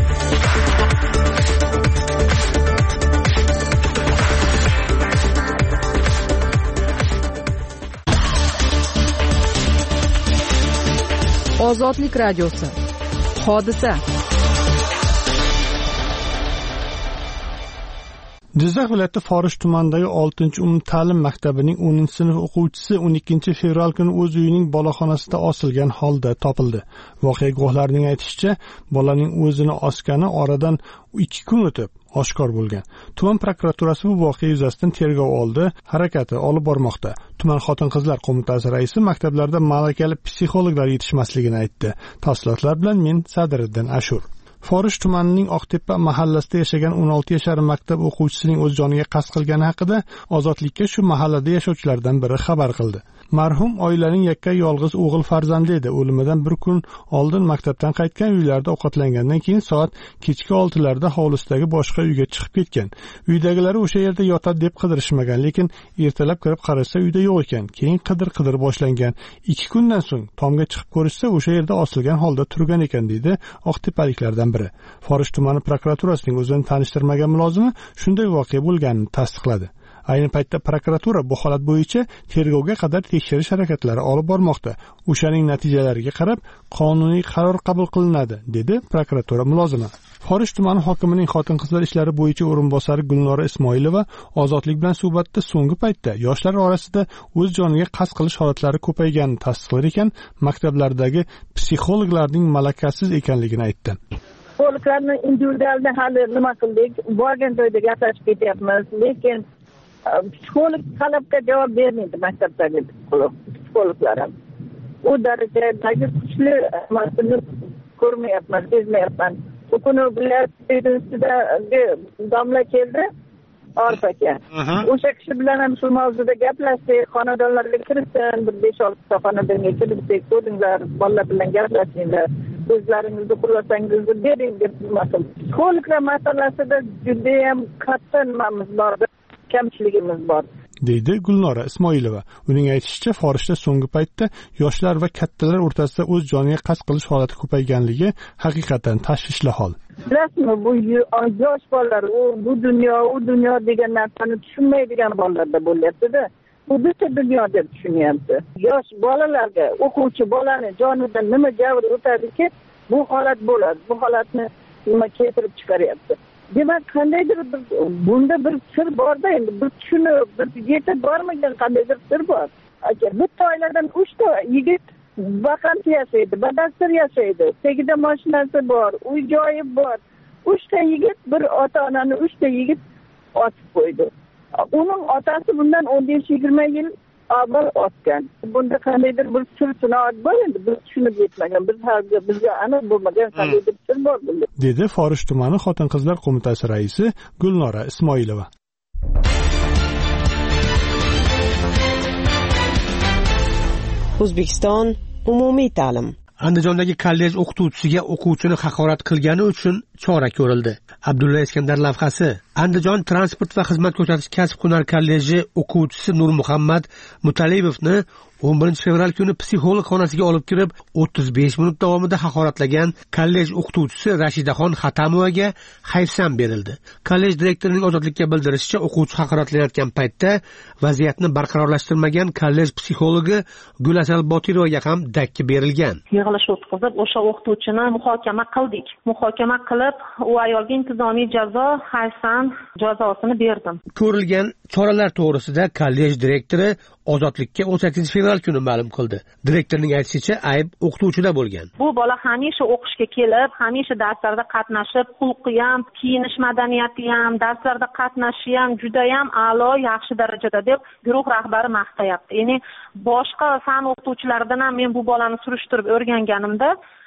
Ozodlik radiosi. Hodisa. Jizzax viloyati Forish tumanidagi oltinchi umumta'lim maktabining o'ninchi sinf o'quvchisi o'n ikkinchi fevral kuni o'z uyining boloxonasida osilgan holda topildi. Voqea guvohlarining aytishicha, bolaning o'zini osgani oradan ikki kun o'tib oshkor bo'lgan. Tuman prokuraturasi bu voqea yuzasidan tergov oldi, harakati olib bormoqda. Tuman xotin-qizlar qo'mitasi raisi maktablarda malakali psixologlar yetishmasligini aytdi. Tafsilotlar bilan men Sadiriddin Ashur. Forish tumanining Oqtepa mahallasida yashagan o'n olti yashar maktab o'quvchisining o'z joniga qasd qilgani haqida Ozodlikka shu mahallada yashovchilardan biri xabar qildi. Marhum oilaning yakka yolg'iz o'g'il farzandi edi. O'limidan bir kun oldin maktabdan qaytgan, uylarida ovqatlangandan keyin soat kechki oltilarda hovlisidagi boshqa uyga chiqib ketgan. Uydagilar o'sha yerda yotadi deb qidirishmagan, lekin ertalab kirib qarasa uyda yo'q ekan. Keyin qidir-qidir boshlangan. ikki kundan so'ng tomga chiqib ko'rishsa o'sha yerda osilgan holda turgan ekan, deydi Oqtepaliklardan biri. Forish tumani prokuraturasining o'zini tanishtirmagan mulozimi shunday voqea bo'lganini tasdiqladi. Ayni paytda prokuratura bu holat bo'yicha tergovga qadar tekshirish harakatlari olib bormoqda. O'shaning natijalariga qarab qonuniy qaror qabul qilinadi, dedi prokuratura mulozimi. Forish tumani hokimining xotin-qizlar ishlari bo'yicha o'rinbosari Gulnora Ismoilova Ozodlik bilan suhbatda so'nggi paytda yoshlar orasida o'z joniga qasd qilish holatlari ko'payganini tasdiqlar ekan, maktablardagi psixologlarning malakasiz ekanligini aytdi. Psixologlarni individualda hali nima qildik, borgan joyda gaplashib ketyapmiz, lekin psixolog talabga javob bermaydi maktabdagi psixologlar ham. U darajadagi kuchli emasini ko'rmayapman, sezmayapman. Bu kuni viloyatda domla keldi, Orif aka. O'sha kishi bilan ham shu mavzuda gaplashdik, xonadonlarga kirsin, bir besh olti xonadonga kirib ko'ringlar, bolalar bilan gaplashinglar. O'zlaringizni xulasangizni bering deb masala. Psixologlar masalasida juda ham katta nimamiz bor, kamchiligimiz bor, deydi Gulnora Ismoilova. Uning aytishicha, Forishda so'nggi paytda yoshlar va kattalar o'rtasida o'z joniga qasd qilish holati ko'payganligi haqiqatan tashvishli hol. Bilasizmi, bu yosh bolalar, u bu dunyo, u dunyo degan narsani tushunmaydigan bolalarda bo'lyapti-da. Bu bitta dunyo deb tushunyapti. Yosh bolalarga, o'quvchi bolani jonidan nima javr o'tadiki, bu holat bo'ladi. Bu holatni nima keltirib chiqaryapti. Demak, qandaydir bir bunda bir sir bor-da, endi bir tushunib, bir yetib bormagan qandaydir sir bor. Aka, bitta oiladan uchta yigit vaqant yashaydi, badastir yashaydi. Tegida mashinasi bor, uy joyi bor. uchta yigit, bir ota-onani uchta yigit otib qo'ydi. Uning otasi bundan o'n besh yigirma yil avval otgan. Bunda qandaydir bir sir sinoat bor endi, biz tushunib yetmagan, biz hozir bizga aniq bo'lmagan qandaydir sir bor bunda. Dedi Forish tumani Xotin-qizlar qo'mitasi raisi Gulnora Ismoilova. O'zbekiston umumiy ta'lim. Andijondagi kollej o'qituvchisiga o'quvchini haqorat qilgani uchun chora ko'rildi. Abdulla Iskandar lavhasi. Andijon transport va xizmat ko'rsatish kasb-hunar kolleji o'quvchisi Nurmuhammad Mutalibovni o'n birinchi fevral kuni psixolog xonasiga olib kirib, o'ttiz besh minut davomida haqoratlagan kollej o'qituvchisi Rashidaxon Xatamovaga hayfsan berildi. Kollej direktorining ozodlikka bildirishicha, o'quvchi haqoratlanayotgan paytda vaziyatni barqarorlashtirmagan kollej psixologi Gulasal Botirovaga ham dakki berilgan. Yig'ilish o'tkazib, o'sha o'qituvchini muhokama qildik. Muhokama qilib, u ayolga intizomiy jazo, hayfsan jazosini berdim. Ko'rilgan choralar to'g'risida kollej direktori ozodlikka o'n sakkizinchi fevral kuni ma'lum qildi. Direktorning aytishicha, ayb o'qituvchida bo'lgan. Bu bola hamisha o'qishga kelib, hamisha darslarda qatnashib, xulqi ham, kiyinish madaniyati ham, darslarda qatnashishi ham juda ham a'lo, yaxshi darajada deb guruh rahbari maqtayapti. Ya'ni boshqa fan o'qituvchilaridan ham men bu bolani surishtirib o'rganganimda,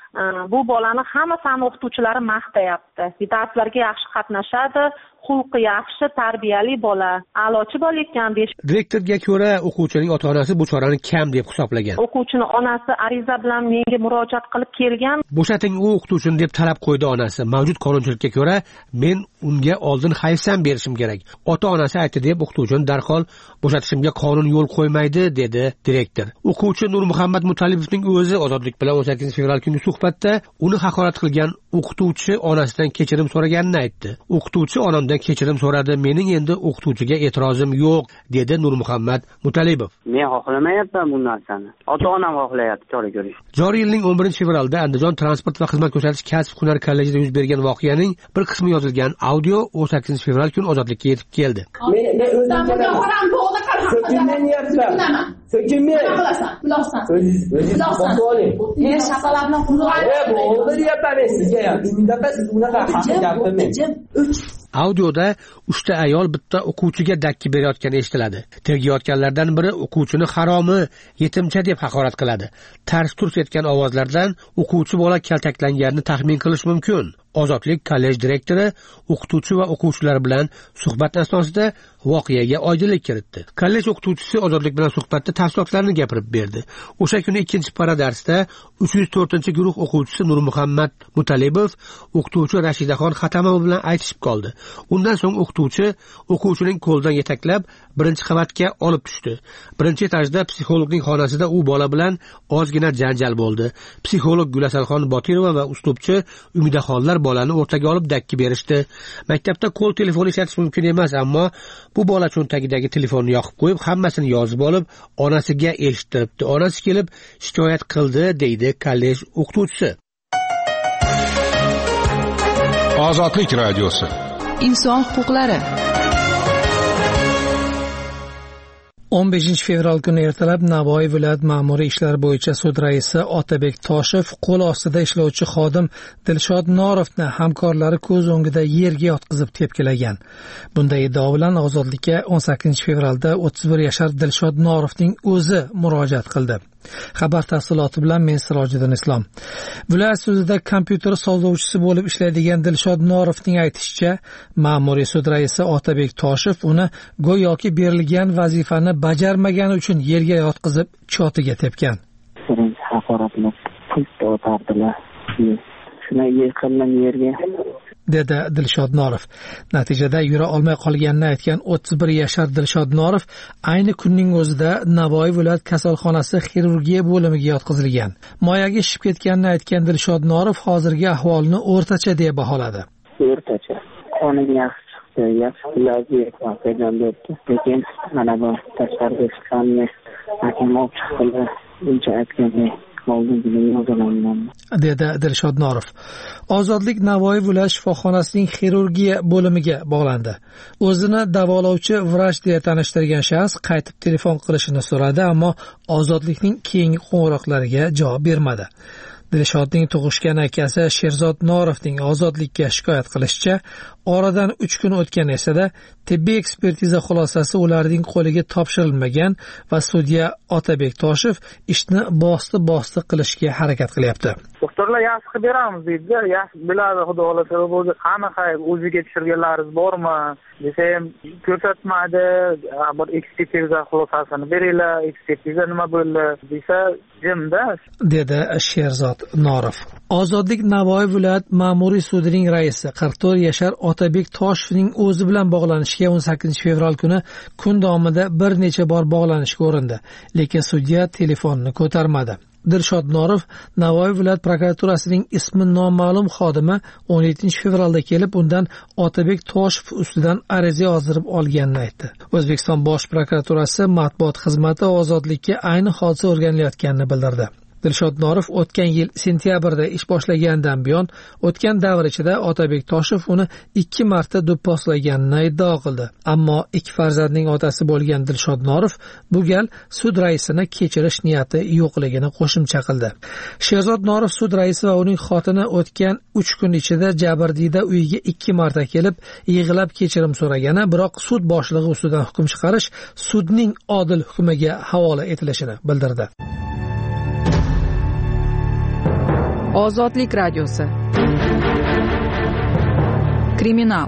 bu bolani hamma fan o'qituvchilari maqtayapti. Darslarga yaxshi qatnashadi, xulqi yaxshi, tarbiyali bola, a'lochi bola ekan. Direktorga ko'ra, o'quvchining ota-onasi bu chorani kam deb hisoblagan. O'quvchini onasi ariza bilan menga murojaat qilib kelgan. Bo'shating u o'qituvchini deb talab qo'ydi onasi. Mavjud qonunchilikka ko'ra, men unga oldin hayfsan berishim kerak. Ota-onasi aytdi deb o'qituvchini darhol bo'shatishimga qonun yo'l qo'ymaydi, dedi direktor. O'quvchi Nurmuhammad Mutalibovning o'zi ozodlik bilan o'n sakkizinchi fevral kuni suhbatda uni haqorat qilgan o'qituvchi onasidan kechirim so'raganini aytdi. O'qituvchi onamdan kechirim so'radi, mening endi o'qituvchiga e'tirozim yo'q, dedi Nurmuhammad Mutalibov. Men xohlamayapman bu narsani. Ota-onam xohlayapti, chora ko'rish. Joriy yilning o'n birinchi fevralda Andijon transport va xizmat ko'rsatish kasb-hunar kollejida yuz bergan voqeaning bir qismi yozilgan audio o'n sakkizinchi fevral kuni ozodlikka yetib keldi. Men men o'zim qo'ram, to'g'ri qarab. So'kinmen niyatlar. So'kinmen. Qilasan, qilasan. O'zingiz o'zingiz men shaqalarni qurg'an. E, bo'ldi deyapman sizga ham. Bundaqa siz unaqa haqda gapirmang. Audioda uchta ayol bitta o'quvchiga dakki berayotgani eshitiladi. Tergayotganlardan biri o'quvchini haromi, yetimcha deb haqorat qiladi. Tars turs etgan ovozlardan o'quvchi bola kaltaklanganini taxmin qilish mumkin. Ozodlik kollej direktori o'qituvchi va o'quvchilar bilan suhbat asnosida voqeaga oydinlik kiritdi. Kollej o'qituvchisi Ozodlik bilan suhbatda tafsilotlarni gapirib berdi. O'sha kuni ikkinchi para darsda uch yuz to'rtinchi guruh o'quvchisi Nurmuhammad Mutalibov o'qituvchi Rashidaxon Xatamova bilan aytishib qoldi. Undan so'ng o'qituvchi o'quvchining qo'lidan yetaklab birinchi qavatga olib tushdi. Birinchi etajda psixologning xonasida u bola bilan ozgina janjal bo'ldi. Psixolog Gulasalxon Botirova va uslubchi Umidaxonlar bolani o'rtaga olib dakki berishdi. Maktabda qo'l telefoni ishlatish mumkin emas, ammo bu bola cho'ntagidagi telefonni yoqib qo'yib, hammasini yozib olib, onasiga eshittiribdi. Onasi kelib shikoyat qildi, deydi kollej o'qituvchisi. Ozodlik radiosi. Inson huquqlari. o'n beshinchi fevral kuni ertalab Navoiy viloyat ma'muriy ishlar bo'yicha sud raisi Otabek Toshev qo'l ostida ishlovchi xodim Dilshod Norovni hamkorlari ko'z o'ngida yerga yotqizib tepkilagan. Bunday iddao bilan ozodlikka o'n sakkizinchi fevralda o'ttiz bir yashar Dilshod Norovning o'zi murojaat qildi. Xabar tafsiloti bilan men Sirojiddin Islom. Viloyat sudida kompyuter sozlovchisi bo'lib ishlaydigan Dilshod Norovning aytishicha, ma'muriy sud raisi Otabek Toshev uni go'yoki berilgan vazifani bajarmagani uchun yerga yotqizib chotiga tepgan. Birinchi haqoratni pultda o'tardilar. Shuna yiqildim yerga. dedi Dilshod Norov. Natijada yura olmay qolganini aytgan o'ttiz bir yashar Dilshod Norov ayni kunning o'zida Navoiy viloyat kasalxonasi xirurgiya bo'limiga yotqizilgan. Moyaga shishib ketganini aytgan Dilshod Norov hozirgi ahvolini o'rtacha deb baholadi. O'rtacha. Qoning yaxshi chiqdi, yaxshi vaziyat paydo bo'ldi. Lekin mana bu tashqariga chiqqanni hakim olib chiqdi. Buncha aytgandek dedi Dilshod Norov. Ozodlik Navoiy viloyat shifoxonasining xirurgiya bo'limiga bog'landi. O'zini davolovchi vrach deya tanishtirgan shaxs qaytib telefon qilishini so'radi, ammo Ozodlikning keyingi qo'ng'iroqlariga javob bermadi. Dilshodning tug'ishgan akasi Sherzod Norovning ozodlikka shikoyat qilishicha, oradan uch kun o'tgan esa-da tibbiy ekspertiza xulosasi ularning qo'liga topshirilmagan va sudya Otabek Toshev ishni bosti-bosti qilishga harakat qilyapti. Doktorlar yaxshi qilib beramiz deydi, yaxshi biladi, xudo xolasa o'zi qanaqa o'ziga tushirganlaringiz bormi desa ham ko'rsatmadi, bir ekspertiza xulosasini beringlar, ekspertiza nima bo'ldi desa jimda, dedi Sherzod Norov. Ozodlik Navoiy viloyat ma'muriy sudining raisi qirq to'rt yashar Otabek Toshevning o'zi bilan bog'lanishga o'n sakkizinchi fevral kuni kun davomida bir necha bor bog'lanishga urindi, lekin sudya telefonni ko'tarmadi. Dilshod Norov Navoiy viloyat prokuraturasining ismi noma'lum xodimi o'n yettinchi fevralda kelib, undan Otabek Toshev ustidan ariza yozdirib olganini aytdi. O'zbekiston Bosh prokuraturasi matbuot xizmati ozodlikka ayni hodisa o'rganilayotganini bildirdi. Dilshod Norov o'tgan yil sentyabrda ish boshlaganidan buyon o'tgan davr ichida Otabek Toshev uni ikki marta do'pposlaganini iddao qildi. Ammo ikki farzandning otasi bo'lgan Dilshod Norov bu gal sud raisini kechirish niyati yo'qligini qo'shimcha qildi. Sherzod Norov sud raisi va uning xotini o'tgan uch kun ichida jabrdiyda uyiga ikki marta kelib, yig'lab kechirim so'ragani, biroq sud boshlig'i ustidan hukm chiqarish sudning odil hukmiga havola etilishini bildirdi. Ozodlik radiosi. Kriminal.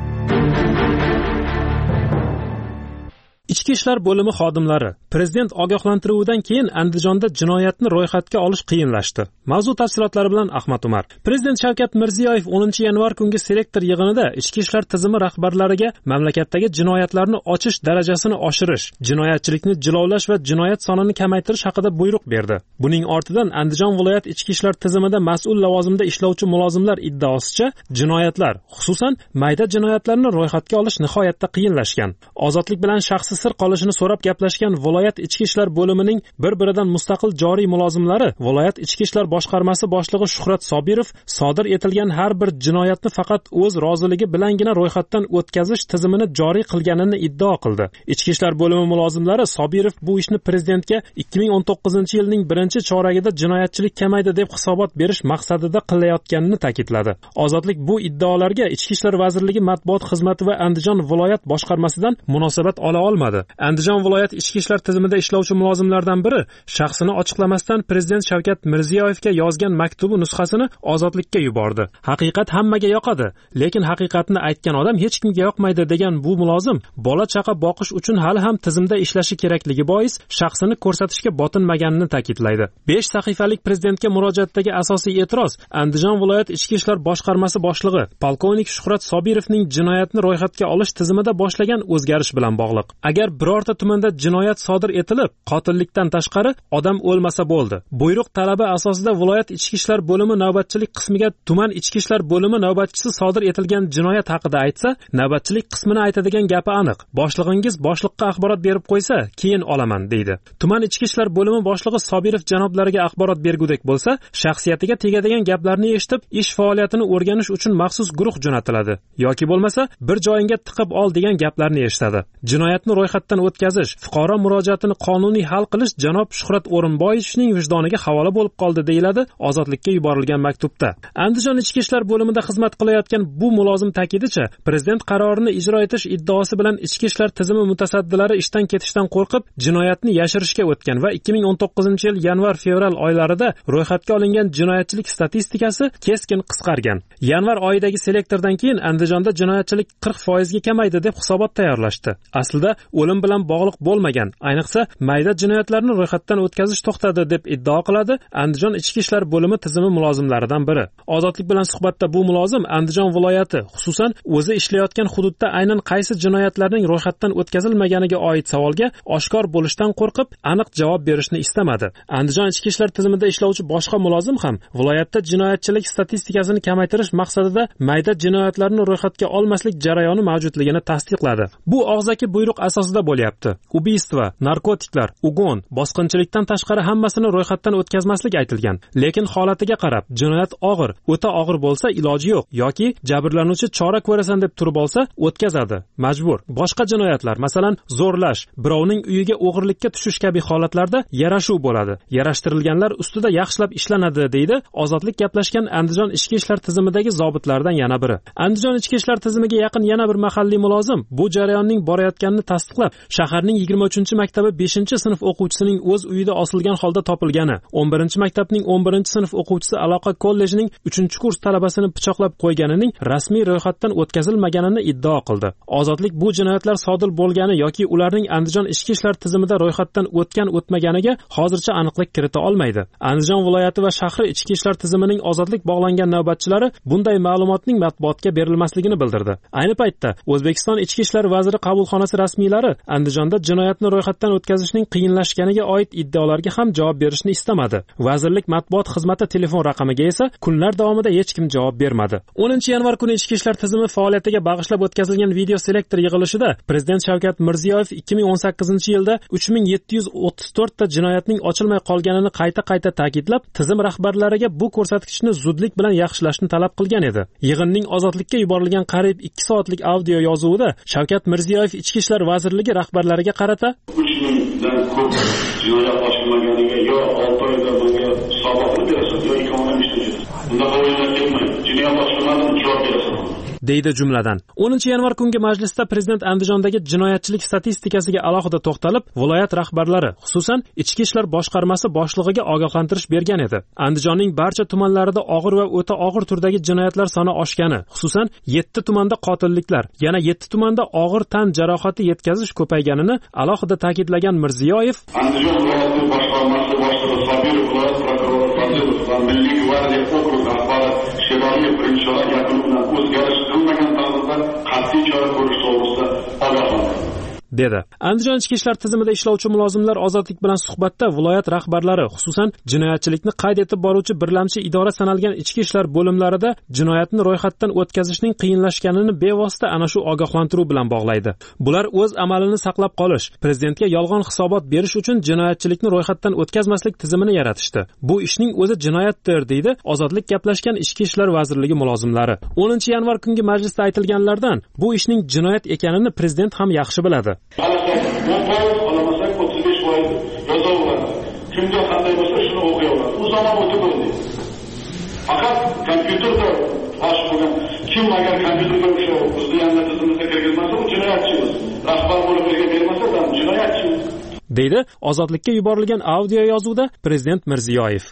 Ichki ishlar bo'limi xodimlari prezident ogohlantiruvidan keyin Andijonda jinoyatni ro'yxatga olish qiyinlashdi. Mavzu tafsilotlari bilan Ahmad Umar. Prezident Shavkat Mirziyoyev o'ninchi yanvar kungi selektor yig'inida ichki ishlar tizimi rahbarlariga mamlakatdagi jinoyatlarni ochish darajasini oshirish, jinoyatchilikni jilovlash va jinoyat sonini kamaytirish haqida buyruq berdi. Buning ortidan Andijon viloyat ichki ishlar tizimida mas'ul lavozimda ishlovchi mulozimlar iddaosicha jinoyatlar, xususan mayda jinoyatlarni ro'yxatga olish nihoyatda qiyinlashgan. Ozodlik bilan shaxsiy sir qolishini so'rab gaplashgan viloyat ichki ishlar bo'limining bir-biridan mustaqil joriy mulozimlari viloyat ichki ishlar boshqarmasi boshlig'i Shuhrat Sobirov sodir etilgan har bir jinoyatni faqat o'z roziligi bilangina ro'yxatdan o'tkazish tizimini joriy qilganini iddao qildi. Ichki ishlar bo'limi mulozimlari Sobirov bu ishni prezidentga ikki ming o'n to'qqizinchi yilning birinchi choragida jinoyatchilik kamaydi deb hisobot berish maqsadida qilayotganini ta'kidladi. Ozodlik bu iddaolarga Ichki ishlar vazirligi matbuot xizmati va Andijon viloyat boshqarmasidan munosabat ola olmadi. Andijon viloyat ichki ishlar tizimida ishlovchi mulozimlardan biri shaxsini ochiqlamasdan prezident Shavkat Mirziyoyevga yozgan maktubi nusxasini Ozodlikka yubordi. Haqiqat hammaga yoqadi, lekin haqiqatni aytgan odam hech kimga yoqmaydi degan bu mulozim bola chaqa boqish uchun hali ham tizimda ishlashi kerakligi bois shaxsini ko'rsatishga botinmaganini ta'kidlaydi. besh sahifalik prezidentga murojaatdagi asosiy e'tiroz Andijon viloyat ichki ishlar boshqarmasi boshlig'i polkovnik Shuhrat Sobirovning jinoyatni ro'yxatga olish tizimida boshlagan o'zgarish bilan bog'liq. Agar birorta tumanda jinoyat sodir etilib, qotillikdan tashqari odam o'lmasa bo'ldi. Buyruq talabi asosida viloyat ichki ishlar bo'limi navbatchilik qismiga tuman ichki ishlar bo'limi navbatchisi sodir etilgan jinoyat haqida aytsa, navbatchilik qismini aytadigan gapi aniq. Boshlig'ingiz boshliqqa axborot berib qo'ysa, keyin olaman, deydi. Tuman ichki ishlar bo'limi boshlig'i Sobirov janoblariga axborot bergudek bo'lsa, shaxsiyatiga tegadigan gaplarni eshitib, ish faoliyatini o'rganish uchun maxsus guruh jo'natiladi yoki bo'lmasa bir joyingga tiqib ol degan gaplarni eshitadi. Jinoyatni ro'yxatdan o'tkazish, fuqaro murojaatini qonuniy hal qilish janob Shuhrat O'rinboyevning vijdoniga havola bo'lib qoldi, deyiladi Ozodlikka yuborilgan maktubda. Andijon ichki ishlar bo'limida xizmat qilayotgan bu mulozim ta'kidicha, prezident qarorini ijro etish iddaosi bilan ichki ishlar tizimi mutasaddilari ishdan ketishdan qo'rqib, jinoyatni yashirishga o'tgan va ikki ming o'n to'qqizinchi yil yanvar-fevral oylarida ro'yxatga olingan jinoyatchilik statistikasi keskin qisqargan. Yanvar oyidagi selektordan keyin Andijonda jinoyatchilik qirq foiz ga kamaydi deb hisobot tayyorlashdi. Aslida o'lim bilan bog'liq bo'lmagan, ayniqsa mayda jinoyatlarni ro'yxatdan o'tkazish to'xtadi deb iddao qiladi Andijon ichki ishlar bo'limi tizimi mulozimlaridan biri. Ozodlik bilan suhbatda bu mulozim Andijon viloyati, xususan o'zi ishlayotgan hududda aynan qaysi jinoyatlarning ro'yxatdan o'tkazilmaganiga oid savolga oshkor bo'lishdan qo'rqib, aniq javob berishni istamadi. Andijon ichki ishlar tizimida ishlovchi boshqa mulozim ham viloyatda jinoyatchilik statistikasini kamaytirish maqsadida mayda jinoyatlarni ro'yxatga olmaslik jarayoni mavjudligini tasdiqladi. Bu og'zaki buyruq asosida bo'lyapti. Убийство, narkotiklar, ugon, bosqinchilikdan tashqari hammasini ro'yxatdan o'tkazmaslik aytilgan. Lekin holatiga qarab, jinoyat og'ir, o'ta og'ir bo'lsa iloji yo'q yoki jabrlanuvchi chora ko'rasan deb turib olsa o'tkazadi, majbur. Boshqa jinoyatlar, masalan, zo'rlash, birovning uyiga o'g'irlikka tushish kabi holatlarda yarashuv bo'ladi. Yarashtirilganlar ustida yaxshilab ishlanadi, deydi Ozodlik gaplashgan Andijon ichki ishlar tizimidagi zobitlardan yana biri. Andijon ichki ishlar tizimiga yaqin yana bir mahalliy mulozim bu jarayonning borayotganini tasdiqlab, shaharning yigirma uchinchi maktabi beshinchi sinf o'quvchisining o'z uyida osilgan holda topilgani, o'n birinchi maktabning o'n birinchi sinf o'quvchisi aloqa kollejining uchinchi kurs talabasini pichoqlab qo'yganining rasmiy ro'yxatdan o'tkazilmaganini iddao qildi. Ozodlik bu jinoyatlar sodir bo'lgani yoki ularning Andijon ichki ishlar tizimida ro'yxatdan o'tgan o'tmaganiga hozircha aniqlik kirita olmaydi. Andijon viloyati va shahri ichki ishlar tizimining Ozodlik bog'langan navbatchilari bunday ma'lumotning matbuotga berilmasligini bildirdi. Ayni paytda O'zbekiston ichki ishlar vaziri qabulxonasi rasmiylari Andijonda jinoyatni ro'yxatdan o'tkazishning qiyinlashganiga oid iddaolarga ham javob berishni istamadi. Vazirlik matbuot xizmati telefon raqamiga esa kunlar davomida hech kim javob bermadi. o'ninchi yanvar kuni ichki ishlar tizimi faoliyatiga bag'ishlab o'tkazilgan video selektor yig'ilishida Prezident Shavkat Mirziyoyev ikki ming o'n sakkizinchi yilda uch ming yetti yuz o'ttiz to'rt ta jinoyatning ochilmay qolganini qayta-qayta ta'kidlab, tizim rahbarlariga bu ko'rsatkichni zudlik bilan yaxshilashni talab qilgan edi. Yig'inning Ozodlikka yuborilgan qariyb ikki soatlik audio yozuvida Shavkat Mirziyoyev Ichki ishlar vazirligi rahbarlariga qarata uch mingdan ko'p jinoyat ochilmaganiga yo olti oyda bunga hisobotni berasan, yo ikki oyda ishlasan. Bunda o'yinlar kelmaydi. Jinoyat ochilmadan javob berasan. deydi jumladan. o'ninchi yanvar kungi majlisda Prezident Andijondagi jinoyatchilik statistikasiga alohida to'xtalib, viloyat rahbarlari, xususan Ichki ishlar boshqarmasi boshlig'iga ogohlantirish bergan edi. Andijonning barcha tumanlarida og'ir va o'ta og'ir turdagi jinoyatlar soni oshgani, xususan yetti tumanda qotilliklar, yana yetti tumanda og'ir tan jarohati yetkazish ko'payganini alohida ta'kidlagan Mirziyoyev, Andijon viloyati boshqarmasi boshlig'i Sobirov, viloyat prokurori Fazilov va Milliy gvardiya okrug rahbari Sheraliyev birinchi yaqin bilan o'zgarish qilmagan taqdirda qat'iy chora ko'rish to'g'risida ogohlantirdi. dedi. Andijon ichki ishlar tizimida ishlovchi mulozimlar Ozodlik bilan suhbatda viloyat rahbarlari, xususan jinoyatchilikni qayd etib boruvchi birlamchi idora sanalgan ichki ishlar bo'limlarida jinoyatni ro'yxatdan o'tkazishning qiyinlashganini bevosita ana shu ogohlantiruv bilan bog'laydi. Bular o'z amalini saqlab qolish, prezidentga yolg'on hisobot berish uchun jinoyatchilikni ro'yxatdan o'tkazmaslik tizimini yaratishdi. Bu ishning o'zi jinoyatdir, deydi Ozodlik gaplashgan Ichki ishlar vazirligi mulozimlari. o'ninchi yanvar kungi majlisda aytilganlardan bu ishning jinoyat ekanini prezident ham yaxshi biladi. o'n foiz olamasak o'ttiz besh foiz yozaveradi. Kimga qanday bo'lsa shuni o'qiy oladi. U zamon o'tib bo'ldi. Faqat kompyuterda fosh bo'lgan kim agar kompyuterga o'sha bizni yangi tizimimizga kirgizmasa, u jinoyatchimiz. Rahbar bo'lib bermasa, ham jinoyatchimiz. deydi Ozodlikka yuborilgan audio yozuvda Prezident Mirziyoyev.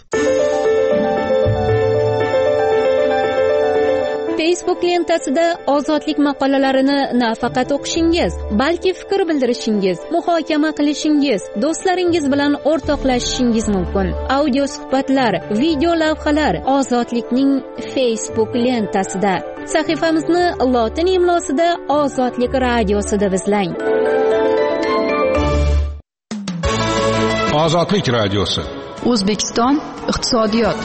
Facebook lentasida Ozodlik maqolalarini nafaqat o'qishingiz, balki fikr bildirishingiz, muhokama qilishingiz, do'stlaringiz bilan o'rtoqlashishingiz mumkin. Audio suhbatlar, video lavhalar Ozodlikning Facebook lentasida. Sahifamizni lotin imlosida Ozodlik radiosida izlang. Ozodlik radiosi. O'zbekiston iqtisodiyot.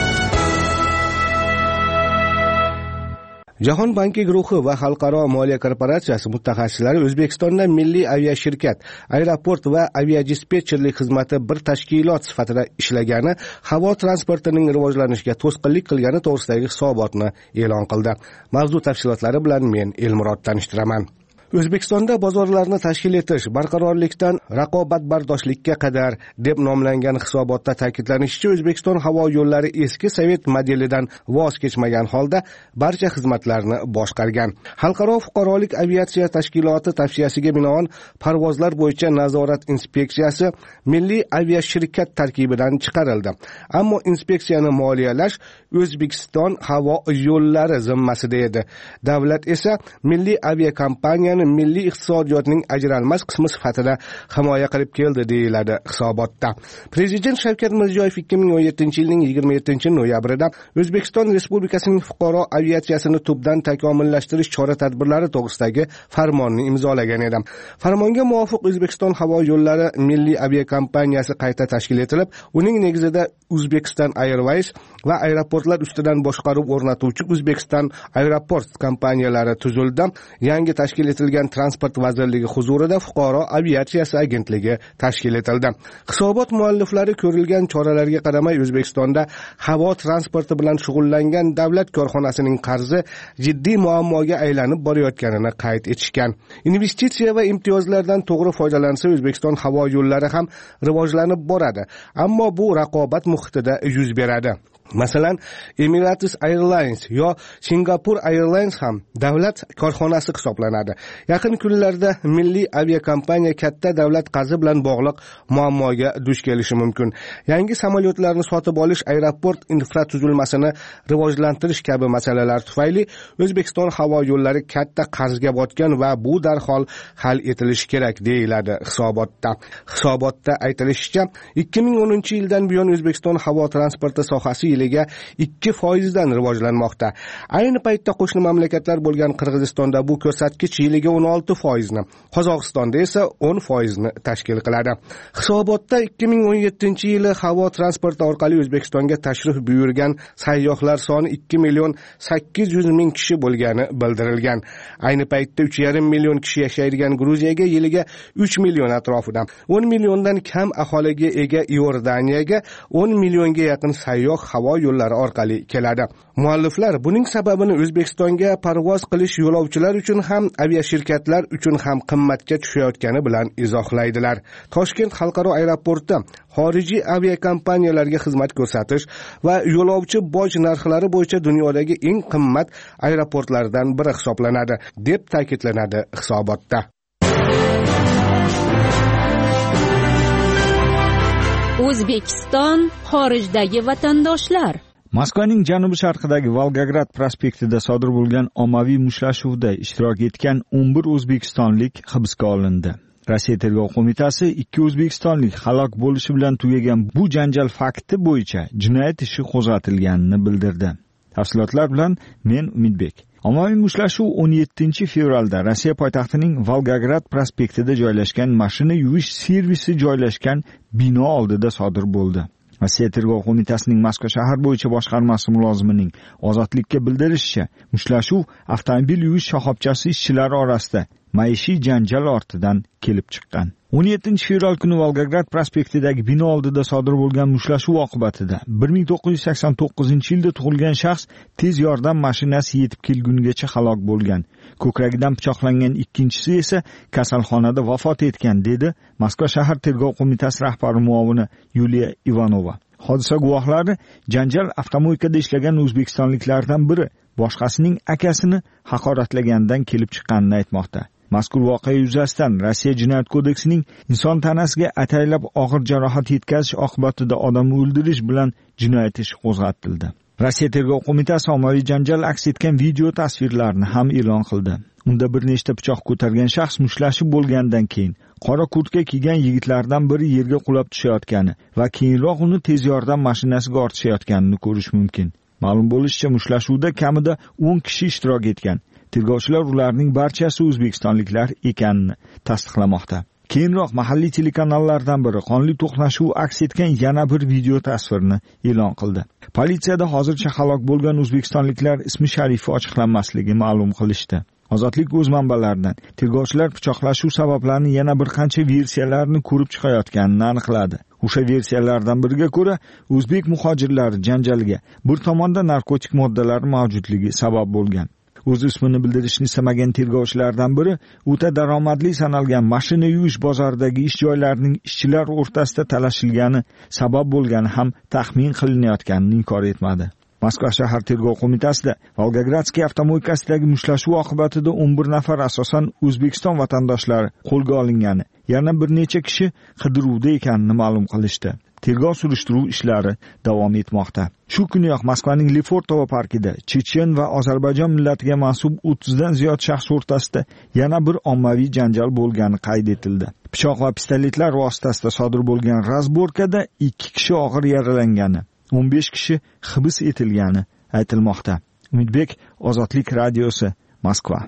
Jahon banki guruhi va Xalqaro moliya korporatsiyasi mutaxassislari O'zbekistonda milliy aviashirkat, aeroport va aviadispetcherlik xizmati bir tashkilot sifatida ishlagani havo transportining rivojlanishiga to'sqinlik qilgani to'g'risidagi hisobotni e'lon qildi. Mavzu tafsilotlari bilan men Elmurod tanishtiraman. O'zbekistonda bozorlarni tashkil etish barqarorlikdan raqobatbardoshlikka qadar deb nomlangan hisobotda ta'kidlanishicha, O'zbekiston havo yo'llari eski sovet modelidan voz kechmagan holda barcha xizmatlarni boshqargan. Xalqaro fuqarolik aviatsiya tashkiloti tavsiyasiga binoan parvozlar bo'yicha nazorat inspeksiyasi milliy aviashirkat tarkibidan chiqarildi. Ammo inspeksiyani moliyalash O'zbekiston havo yo'llari zimmasida edi. Davlat esa milliy aviakompaniya milliy iqtisodiyotning ajralmas qismi sifatida himoya qilib keldi, deyiladi hisobotda. Prezident Shavkat Mirziyoyev ikki ming o'n yettinchi yilning yigirma yettinchi noyabrida O'zbekiston Respublikasining fuqaro aviatsiyasini tubdan takomillashtirish chora-tadbirlari to'g'risidagi farmonni imzolagan edi. Farmonga muvofiq O'zbekiston havo yo'llari milliy aviakompaniyasi qayta tashkil etilib, uning negizida Uzbekistan Airways va aeroportlar ustidan boshqaruv o'rnatuvchi Uzbekistan Aeroport kompaniyalari tuzildi. Yangi tashkil etilgan etilgan transport vazirligi huzurida fuqaro aviatsiyasi agentligi tashkil etildi. Hisobot mualliflari ko'rilgan choralarga qaramay O'zbekistonda havo transporti bilan shug'ullangan davlat korxonasining qarzi jiddiy muammoga aylanib borayotganini qayd etishgan. Investitsiya va imtiyozlardan to'g'ri foydalansa O'zbekiston havo yo'llari ham rivojlanib boradi, ammo bu raqobat muhitida yuz beradi. Masalan, Emirates Airlines yo Singapore Airlines ham davlat korxonasi hisoblanadi. Yaqin kunlarda milliy aviakompaniya katta davlat qarzi bilan bog'liq muammoga duch kelishi mumkin. Yangi samolyotlarni sotib olish, aeroport infratuzilmasini rivojlantirish kabi masalalar tufayli O'zbekiston havo yo'llari katta qarzga botgan va bu darhol hal etilishi kerak deyiladi hisobotda. Hisobotda aytilishicha, ikki ming o'ninchi yildan buyon O'zbekiston havo transporti sohasi yiliga ikki foiz dan rivojlanmoqda. Ayni paytda qo'shni mamlakatlar bo'lgan Qirg'izistonda bu ko'rsatkich yiliga o'n olti foiz ni, Qozog'istonda esa o'n foiz ni tashkil qiladi. Hisobotda ikki ming o'n yettinchi yili havo transporti orqali O'zbekistonga tashrif buyurgan sayyohlar soni ikki million sakkiz yuz ming kishi bo'lgani bildirilgan. Ayni paytda uch yarim million kishi yashaydigan Gruziyaga yiliga uch million atrofida, o'n milliondan kam aholiga ega Iordaniyaga o'n millionga yaqin sayyoh havo yo'llari orqali keladi. Mualliflar buning sababini O'zbekistonga parvoz qilish yo'lovchilar uchun ham aviashirkatlar uchun ham qimmatga tushayotgani bilan izohlaydilar. Toshkent xalqaro aeroporti xorijiy aviakompaniyalarga xizmat ko'rsatish va yo'lovchi boj narxlari bo'yicha dunyodagi eng qimmat aeroportlardan biri hisoblanadi, deb ta'kidlanadi hisobotda. O'zbekiston xorijdagi vatandoshlar. Moskvaning janubi sharqidagi Volgograd prospektida sodir bo'lgan ommaviy mushtlashuvda ishtirok etgan o'n bir o'zbekistonlik hibsga olindi. Rossiya tergov qo'mitasi ikki o'zbekistonlik halok bo'lishi bilan tugagan bu janjal fakti bo'yicha jinoyat ishi qo'zg'atilganini bildirdi. Tafsilotlar bilan men Umidbek. Ommaviy mushtlashuv o'n yettinchi fevralda Rossiya poytaxtining Volgograd prospektida joylashgan mashina yuvish servisi joylashgan bino oldida sodir bo'ldi. Rossiya tergov qo'mitasining Moskva shahar bo'yicha boshqarmasi mulozimining Ozodlikka bildirishicha, mushtlashuv avtomobil yuvish shoxobchasi ishchilari orasida maishiy janjal ortidan kelib chiqqan. o'n yettinchi fevral kuni Volgograd prospektidagi bino oldida sodir bo'lgan mushtlashuv oqibatida bir ming to'qqiz yuz sakson to'qqizinchi yilda tug'ilgan shaxs tez yordam mashinasi yetib kelgunigacha halok bo'lgan. Ko'kragidan pichoqlangan ikkinchisi esa kasalxonada vafot etgan, dedi Moskva shahar tergov qo'mitasi rahbari muovini Yuliya Ivanova. Hodisa guvohlari janjal avtomobilda ishlagan o'zbekistonliklardan biri boshqasining akasini haqoratlagandan kelib chiqqanini aytmoqda. Mazkur voqea yuzasidan Rossiya jinoyat kodeksining inson tanasiga ataylab og'ir jarohat yetkazish oqibatida odam o'ldirish bilan jinoyat ishi qo'zg'atildi. Rossiya tergov qo'mitasi ommaviy janjal aks etgan video tasvirlarini ham e'lon qildi. Unda bir nechta pichoq ko'targan shaxs mushtlashib bo'lgandan keyin qora kurtka kiygan yigitlardan biri yerga qulab tushayotgani va keyinroq uni tez yordam mashinasiga ortishayotganini ko'rish mumkin. Ma'lum bo'lishicha, mushtlashuvda kamida o'n kishi ishtirok etgan. Tergovchilar ularning barchasi o'zbekistonliklar ekanini tasdiqlamoqda. Keyinroq mahalliy telekanallardan biri qonli to'qnashuv aks etgan yana bir video tasvirni e'lon qildi. Politsiyada hozircha halok bo'lgan o'zbekistonliklar ismi sharifi ochiqlanmasligi ma'lum qilishdi. Ozodlik o'z manbalaridan tergovchilar pichoqlashuv sabablarini yana bir qancha versiyalarni ko'rib chiqayotganini aniqladi. O'sha versiyalardan biriga ko'ra, o'zbek muhojirlari janjaliga bir tomonda narkotik moddalar mavjudligi sabab bo'lgan. O'z ismini bildirishni istamagan tergovchilardan biri o'ta daromadli sanalgan mashina yuvish bozoridagi ish joylarining ishchilar o'rtasida talashilgani sabab bo'lgani ham taxmin qilinayotganini inkor etmadi. Moskva shahar tergov qo'mitasida Volgogradskiy avtomobilkasidagi mushlashuv oqibatida o'n bir nafar asosan O'zbekiston vatandoshlari qo'lga olingani, yana bir necha kishi qidiruvda ekanini ma'lum qilishdi. Tergov surishtiruv ishlari davom etmoqda. Shu kuniyoq Moskvaning Lefortovo parkida Chechen va Ozarbayjon millatiga mansub o'ttizdan ziyod shaxs o'rtasida yana bir ommaviy janjal bo'lgani qayd etildi. Pichoq va pistoletlar vositasida sodir bo'lgan razborkada ikki kishi og'ir yaralangani, o'n besh kishi hibs etilgani aytilmoqda. Umidbek, Ozodlik radiosi, Moskva.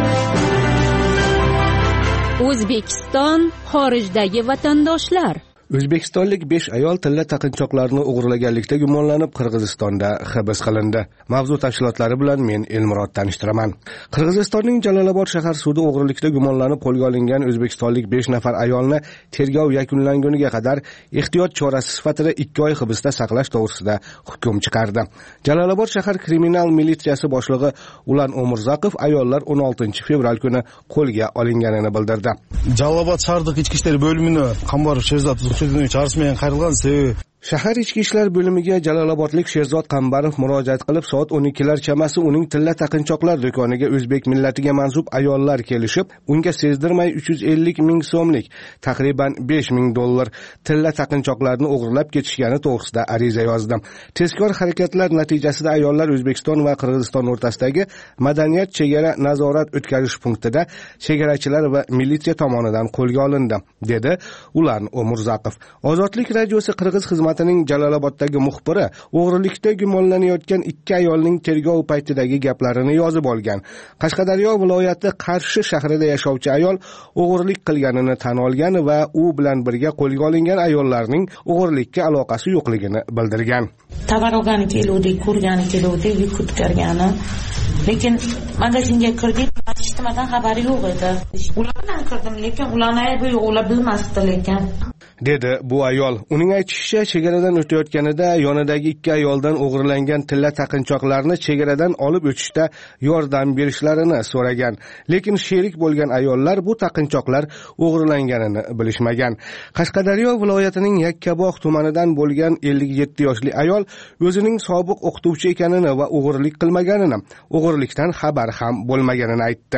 O'zbekiston xorijdagi vatandoshlar. O'zbekistonlik besh ayol tilla taqinchoqlarini o'g'irlaganlikda gumonlanib Qirg'izistonda hibs qilindi. Mavzu tafsilotlari bilan men Elmurod tanishtiraman. Qirg'izistonning Jalolobod shahar sudi o'g'irlikda gumonlanib qo'lga olingan o'zbekistonlik besh nafar ayolni tergov yakunlanguniga qadar ehtiyot chorasi sifatida ikki oy hibsda saqlash to'g'risida hukm chiqardi. Jalolobod shahar kriminal militsiyasi boshlig'i Ulan Omurzoqov ayollar o'n oltinchi fevral kuni qo'lga olinganini bildirdi. Jalolobod shahardagi ichki ishlar bo'limini Qambarov Sherzod chorasimen qayrilgan sebebi Shahar ichki ishlar bo'limiga Jalolobodlik Sherzod Qambarov murojaat qilib, soat o'n ikkilar chamasi uning tilla taqinchoqlar do'koniga o'zbek millatiga mansub ayollar kelishib, unga sezdirmay uch yuz ellik ming so'mlik, taqriban besh ming dollar tilla taqinchoqlarni o'g'irlab ketishgani to'g'risida ariza yozdi. Tezkor harakatlar natijasida ayollar O'zbekiston va Qirg'iziston o'rtasidagi madaniyat chegara nazorat o'tkazish punktida chegarachilar va militsiya tomonidan qo'lga olindi, dedi Ulan Omurzoqov. Ozodlik radiosi Qirg'iz xizmatining Jaloloboddagi muxbiri o'g'rilikda gumonlanayotgan ikki ayolning tergov paytidagi gaplarini yozib olgan. Qashqadaryo viloyati Qarshi shahrida yashovchi ayol o'g'rilik qilganini tan olgan va u bilan birga qo'lga olingan ayollarning o'g'rilikka aloqasi yo'qligini bildirgan. Tovar olgani keluvdik, ko'rgani keluvdik, yuk ko'targani. Lekin magazinga kirdik, eshitmadan xabari yo'q edi. Ular bilan kirdim, lekin ularni aybi yo'q, ular bilmasdi lekin. dedi bu ayol. Uning aytishicha, chegaradan o'tayotganida yonidagi ikki ayoldan o'g'irlangan tilla taqinchoqlarni chegaradan olib o'tishda yordam berishlarini so'ragan. Lekin sherik bo'lgan ayollar bu taqinchoqlar o'g'irlanganini bilishmagan. Qashqadaryo viloyatining Yakkabog' tumanidan bo'lgan ellik yetti yoshli ayol o'zining sobiq o'qituvchi ekanini va o'g'irlik qilmaganini, o'g'irlikdan xabar ham bo'lmaganini aytdi.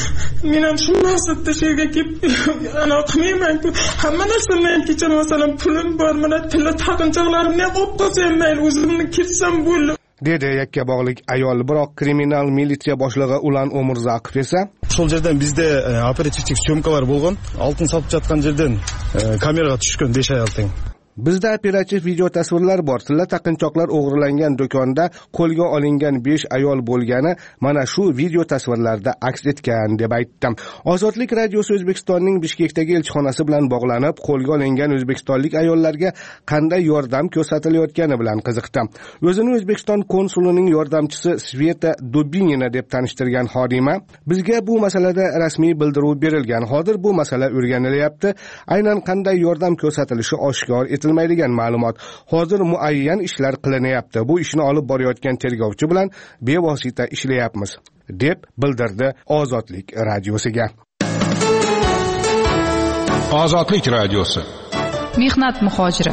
Men ham shu maqsadda shu yerga kelib, ana qilmayman-ku. Hamma narsani ham kechaman, masalan, pulim bor, mana tilla taqinchoqlarimni ham olib qo'ysam, mayli o'zimni ketsam bo'ldi. dedi Yakkabog'lik ayol. Biroq kriminal militsiya boshlig'i Ulan Omurzoqov esa Şol жерден bizde operativlik syomkalar bo'lgan, oltin sotib жатқан жерден kameraga tushgan besh ayol teng. Bizda operativ video tasvirlar bor. Tilla taqinchoqlar o'g'irlangan do'konda qo'lga olingan besh ayol bo'lgani mana shu video tasvirlarda aks etgan, deb aytdim. Ozodlik radiosi O'zbekistonning Bishkekdagi elchixonasi bilan bog'lanib, qo'lga olingan o'zbekistonlik ayollarga qanday yordam ko'rsatilayotgani bilan qiziqdi. O'zini O'zbekiston konsulining yordamchisi Sveta Dubinina deb tanishtirgan xodima, bizga bu masalada rasmiy bildiruv berilgan. Hozir bu masala o'rganilyapti. Aynan qanday yordam ko'rsatilishi oshkor etilmaydigan ma'lumot. Hozir muayyan ishlar qilinyapti. Bu ishni olib borayotgan tergovchi bilan bevosita ishlayapmiz, deb bildirdi Ozodlik radiosiga. Ozodlik radiosi. Mehnat muhojiri.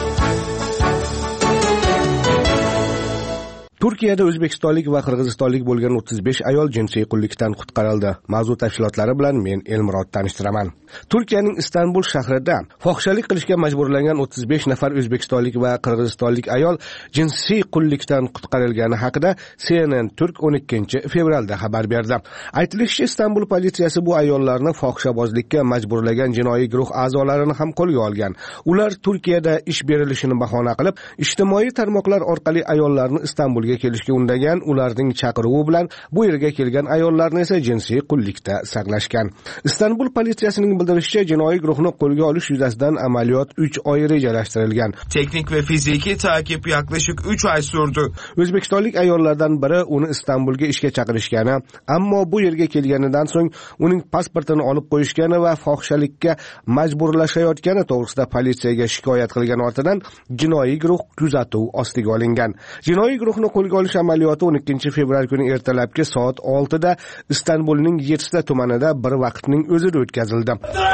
Turkiyada o'zbekistonlik va qirg'izistonlik bo'lgan o'ttiz besh ayol jinsiy qullikdan qutqarildi. Mavzu tafsilotlari bilan men Elmurod tanishtiraman. Turkiyaning Istanbul shahrida fohishalik qilishga majburlangan o'ttiz besh nafar o'zbekistonlik va qirg'izistonlik ayol jinsiy qullikdan qutqarilgani haqida C N N Turk o'n ikkinchi fevralda xabar berdi. Aytilishicha, Istanbul politsiyasi bu ayollarni fohishabozlikka majburlagan jinoiy guruh a'zolarini ham qo'lga olgan. Ular Turkiyada ish berilishini bahona qilib, ijtimoiy tarmoqlar orqali ayollarni Istanbul kelishga undagan, ularning chaqiruvi bilan bu yerga kelgan ayollarni esa jinsiy qullikda saqlashgan. Istanbul politsiyasining bildirishicha, jinoiy guruhni qo'lga olish yuzasidan amaliyot uch oy rejalashtirilgan. Teknik ve fiziki takip yaklaşık uch ay sürdü. O'zbekistonlik ayollardan biri uni Istanbulga ishga chaqirishgani, ammo bu yerga kelganidan so'ng uning pasportini olib qo'yishgani va fohishalikka majburlashayotgani to'g'risida politsiyaga shikoyat qilgan ortidan jinoiy guruh kuzatuv ostiga olingan. Jinoiy guruhni qo'lga olish amaliyoti o'n ikkinchi fevral kuni ertalabki soat oltida Istanbulning yettita tumanida bir vaqtning o'zida o'tkazildi.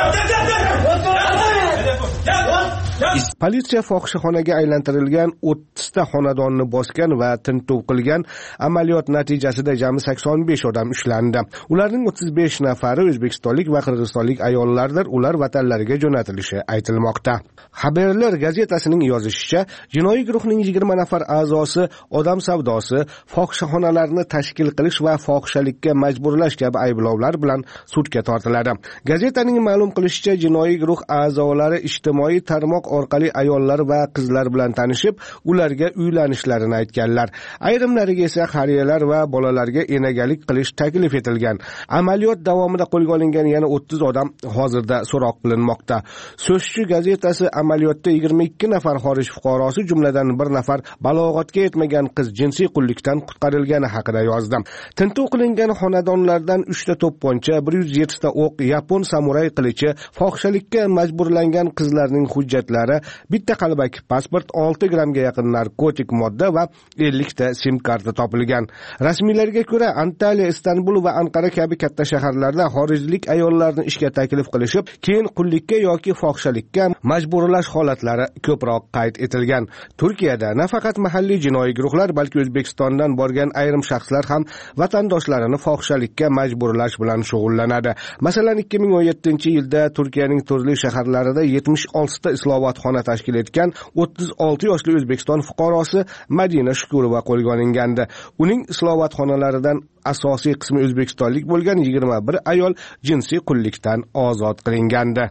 Politsiya fohishaxonaga aylantirilgan o'ttizta xonadonni bosgan va tintuv qilgan. Amaliyot natijasida jami sakson besh odam ushlandi. Ularning o'ttiz besh nafari o'zbekistonlik va qirg'izistonlik ayollardir. Ular vatanlariga jo'natilishi aytilmoqda. Xabarlar gazetasining yozishicha, jinoiy guruhning yigirma nafar a'zosi odam savdosi, fohishaxonalarni tashkil qilish va fohishalikka majburlash kabi ayblovlar bilan sudga tortiladi. Gazetaning ma'lum qilishicha, jinoiy guruh a'zolari ijtimoiy tarmoq orqali ayollar va qizlar bilan tanishib, ularga uylanishlarini aytganlar. Ayrimlariga esa qariyalar va bolalarga enagalik qilish taklif etilgan. Amaliyot davomida qo'lga olingan yana o'ttiz odam hozirda so'roq qilinmoqda. So'zchi gazetasi amaliyotda yigirma ikki nafar xorij fuqarosi, jumladan bir nafar balog'atga yetmagan qiz jinsiy qullikdan qutqarilgani haqida yozdi. Tintuv qilingan xonadonlardan uchta to'pponcha, bir yuz yetti ta o'q, yapon samuray qilichi, fohishalikka majburlangan qizlarning hujjatlari, bitta qalbak pasport, olti grammga yaqin narkotik modda va ellik ta sim karta topilgan. Rasmiylarga ko'ra, Antalya, Istanbul va Anqara kabi katta shaharlarda xorijlik ayollarni ishga taklif qilishib, keyin qullikka yoki fohishalikka majburlash holatlari ko'proq qayd etilgan. Turkiyada nafaqat mahalliy jinoiy guruhlar, balki O'zbekistondan borgan ayrim shaxslar ham vatandoshlarini fohishalikka majburlash bilan shug'ullanadi. Masalan, ikki ming o'n yettinchi yilda Turkiyaning turli shaharlarida yetmish olti ta islohotxona tashkil etgan o'ttiz olti yoshli O'zbekiston fuqarosi Madina Shukurova qo'lga olingandi. Uning islohotxonalaridan asosiy qismi o'zbekistonlik bo'lgan yigirma bir ayol jinsiy qullikdan ozod qilingandi.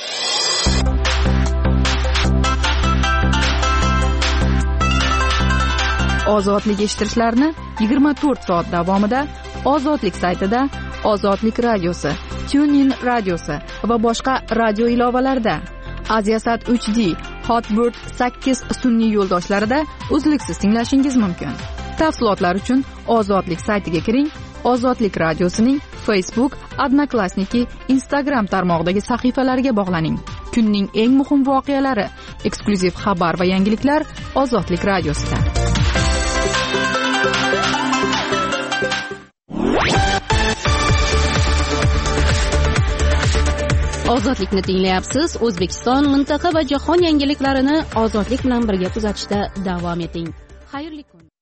Ozodlik eshittirishlarni yigirma to'rt soat davomida Ozodlik saytida, Ozodlik radiosi, TuneIn radiosi va boshqa radio ilovalarida, Aziasat uch D, Hotbird sakkiz sun'iy yo'ldoshlarida uzluksiz tinglashingiz mumkin. Tafsilotlar uchun Ozodlik saytiga kiring. Ozodlik radiosining Facebook, Odnoklassniki, Instagram tarmog'idagi sahifalariga bog'laning. Kunning eng muhim voqealari, eksklyuziv xabar va yangiliklar Ozodlik radiosida. Ozodlikni tinglayapsiz. O'zbekiston, mintaqa va jahon yangiliklarini Ozodlik bilan birga kuzatishda davom eting. Xayrli kun.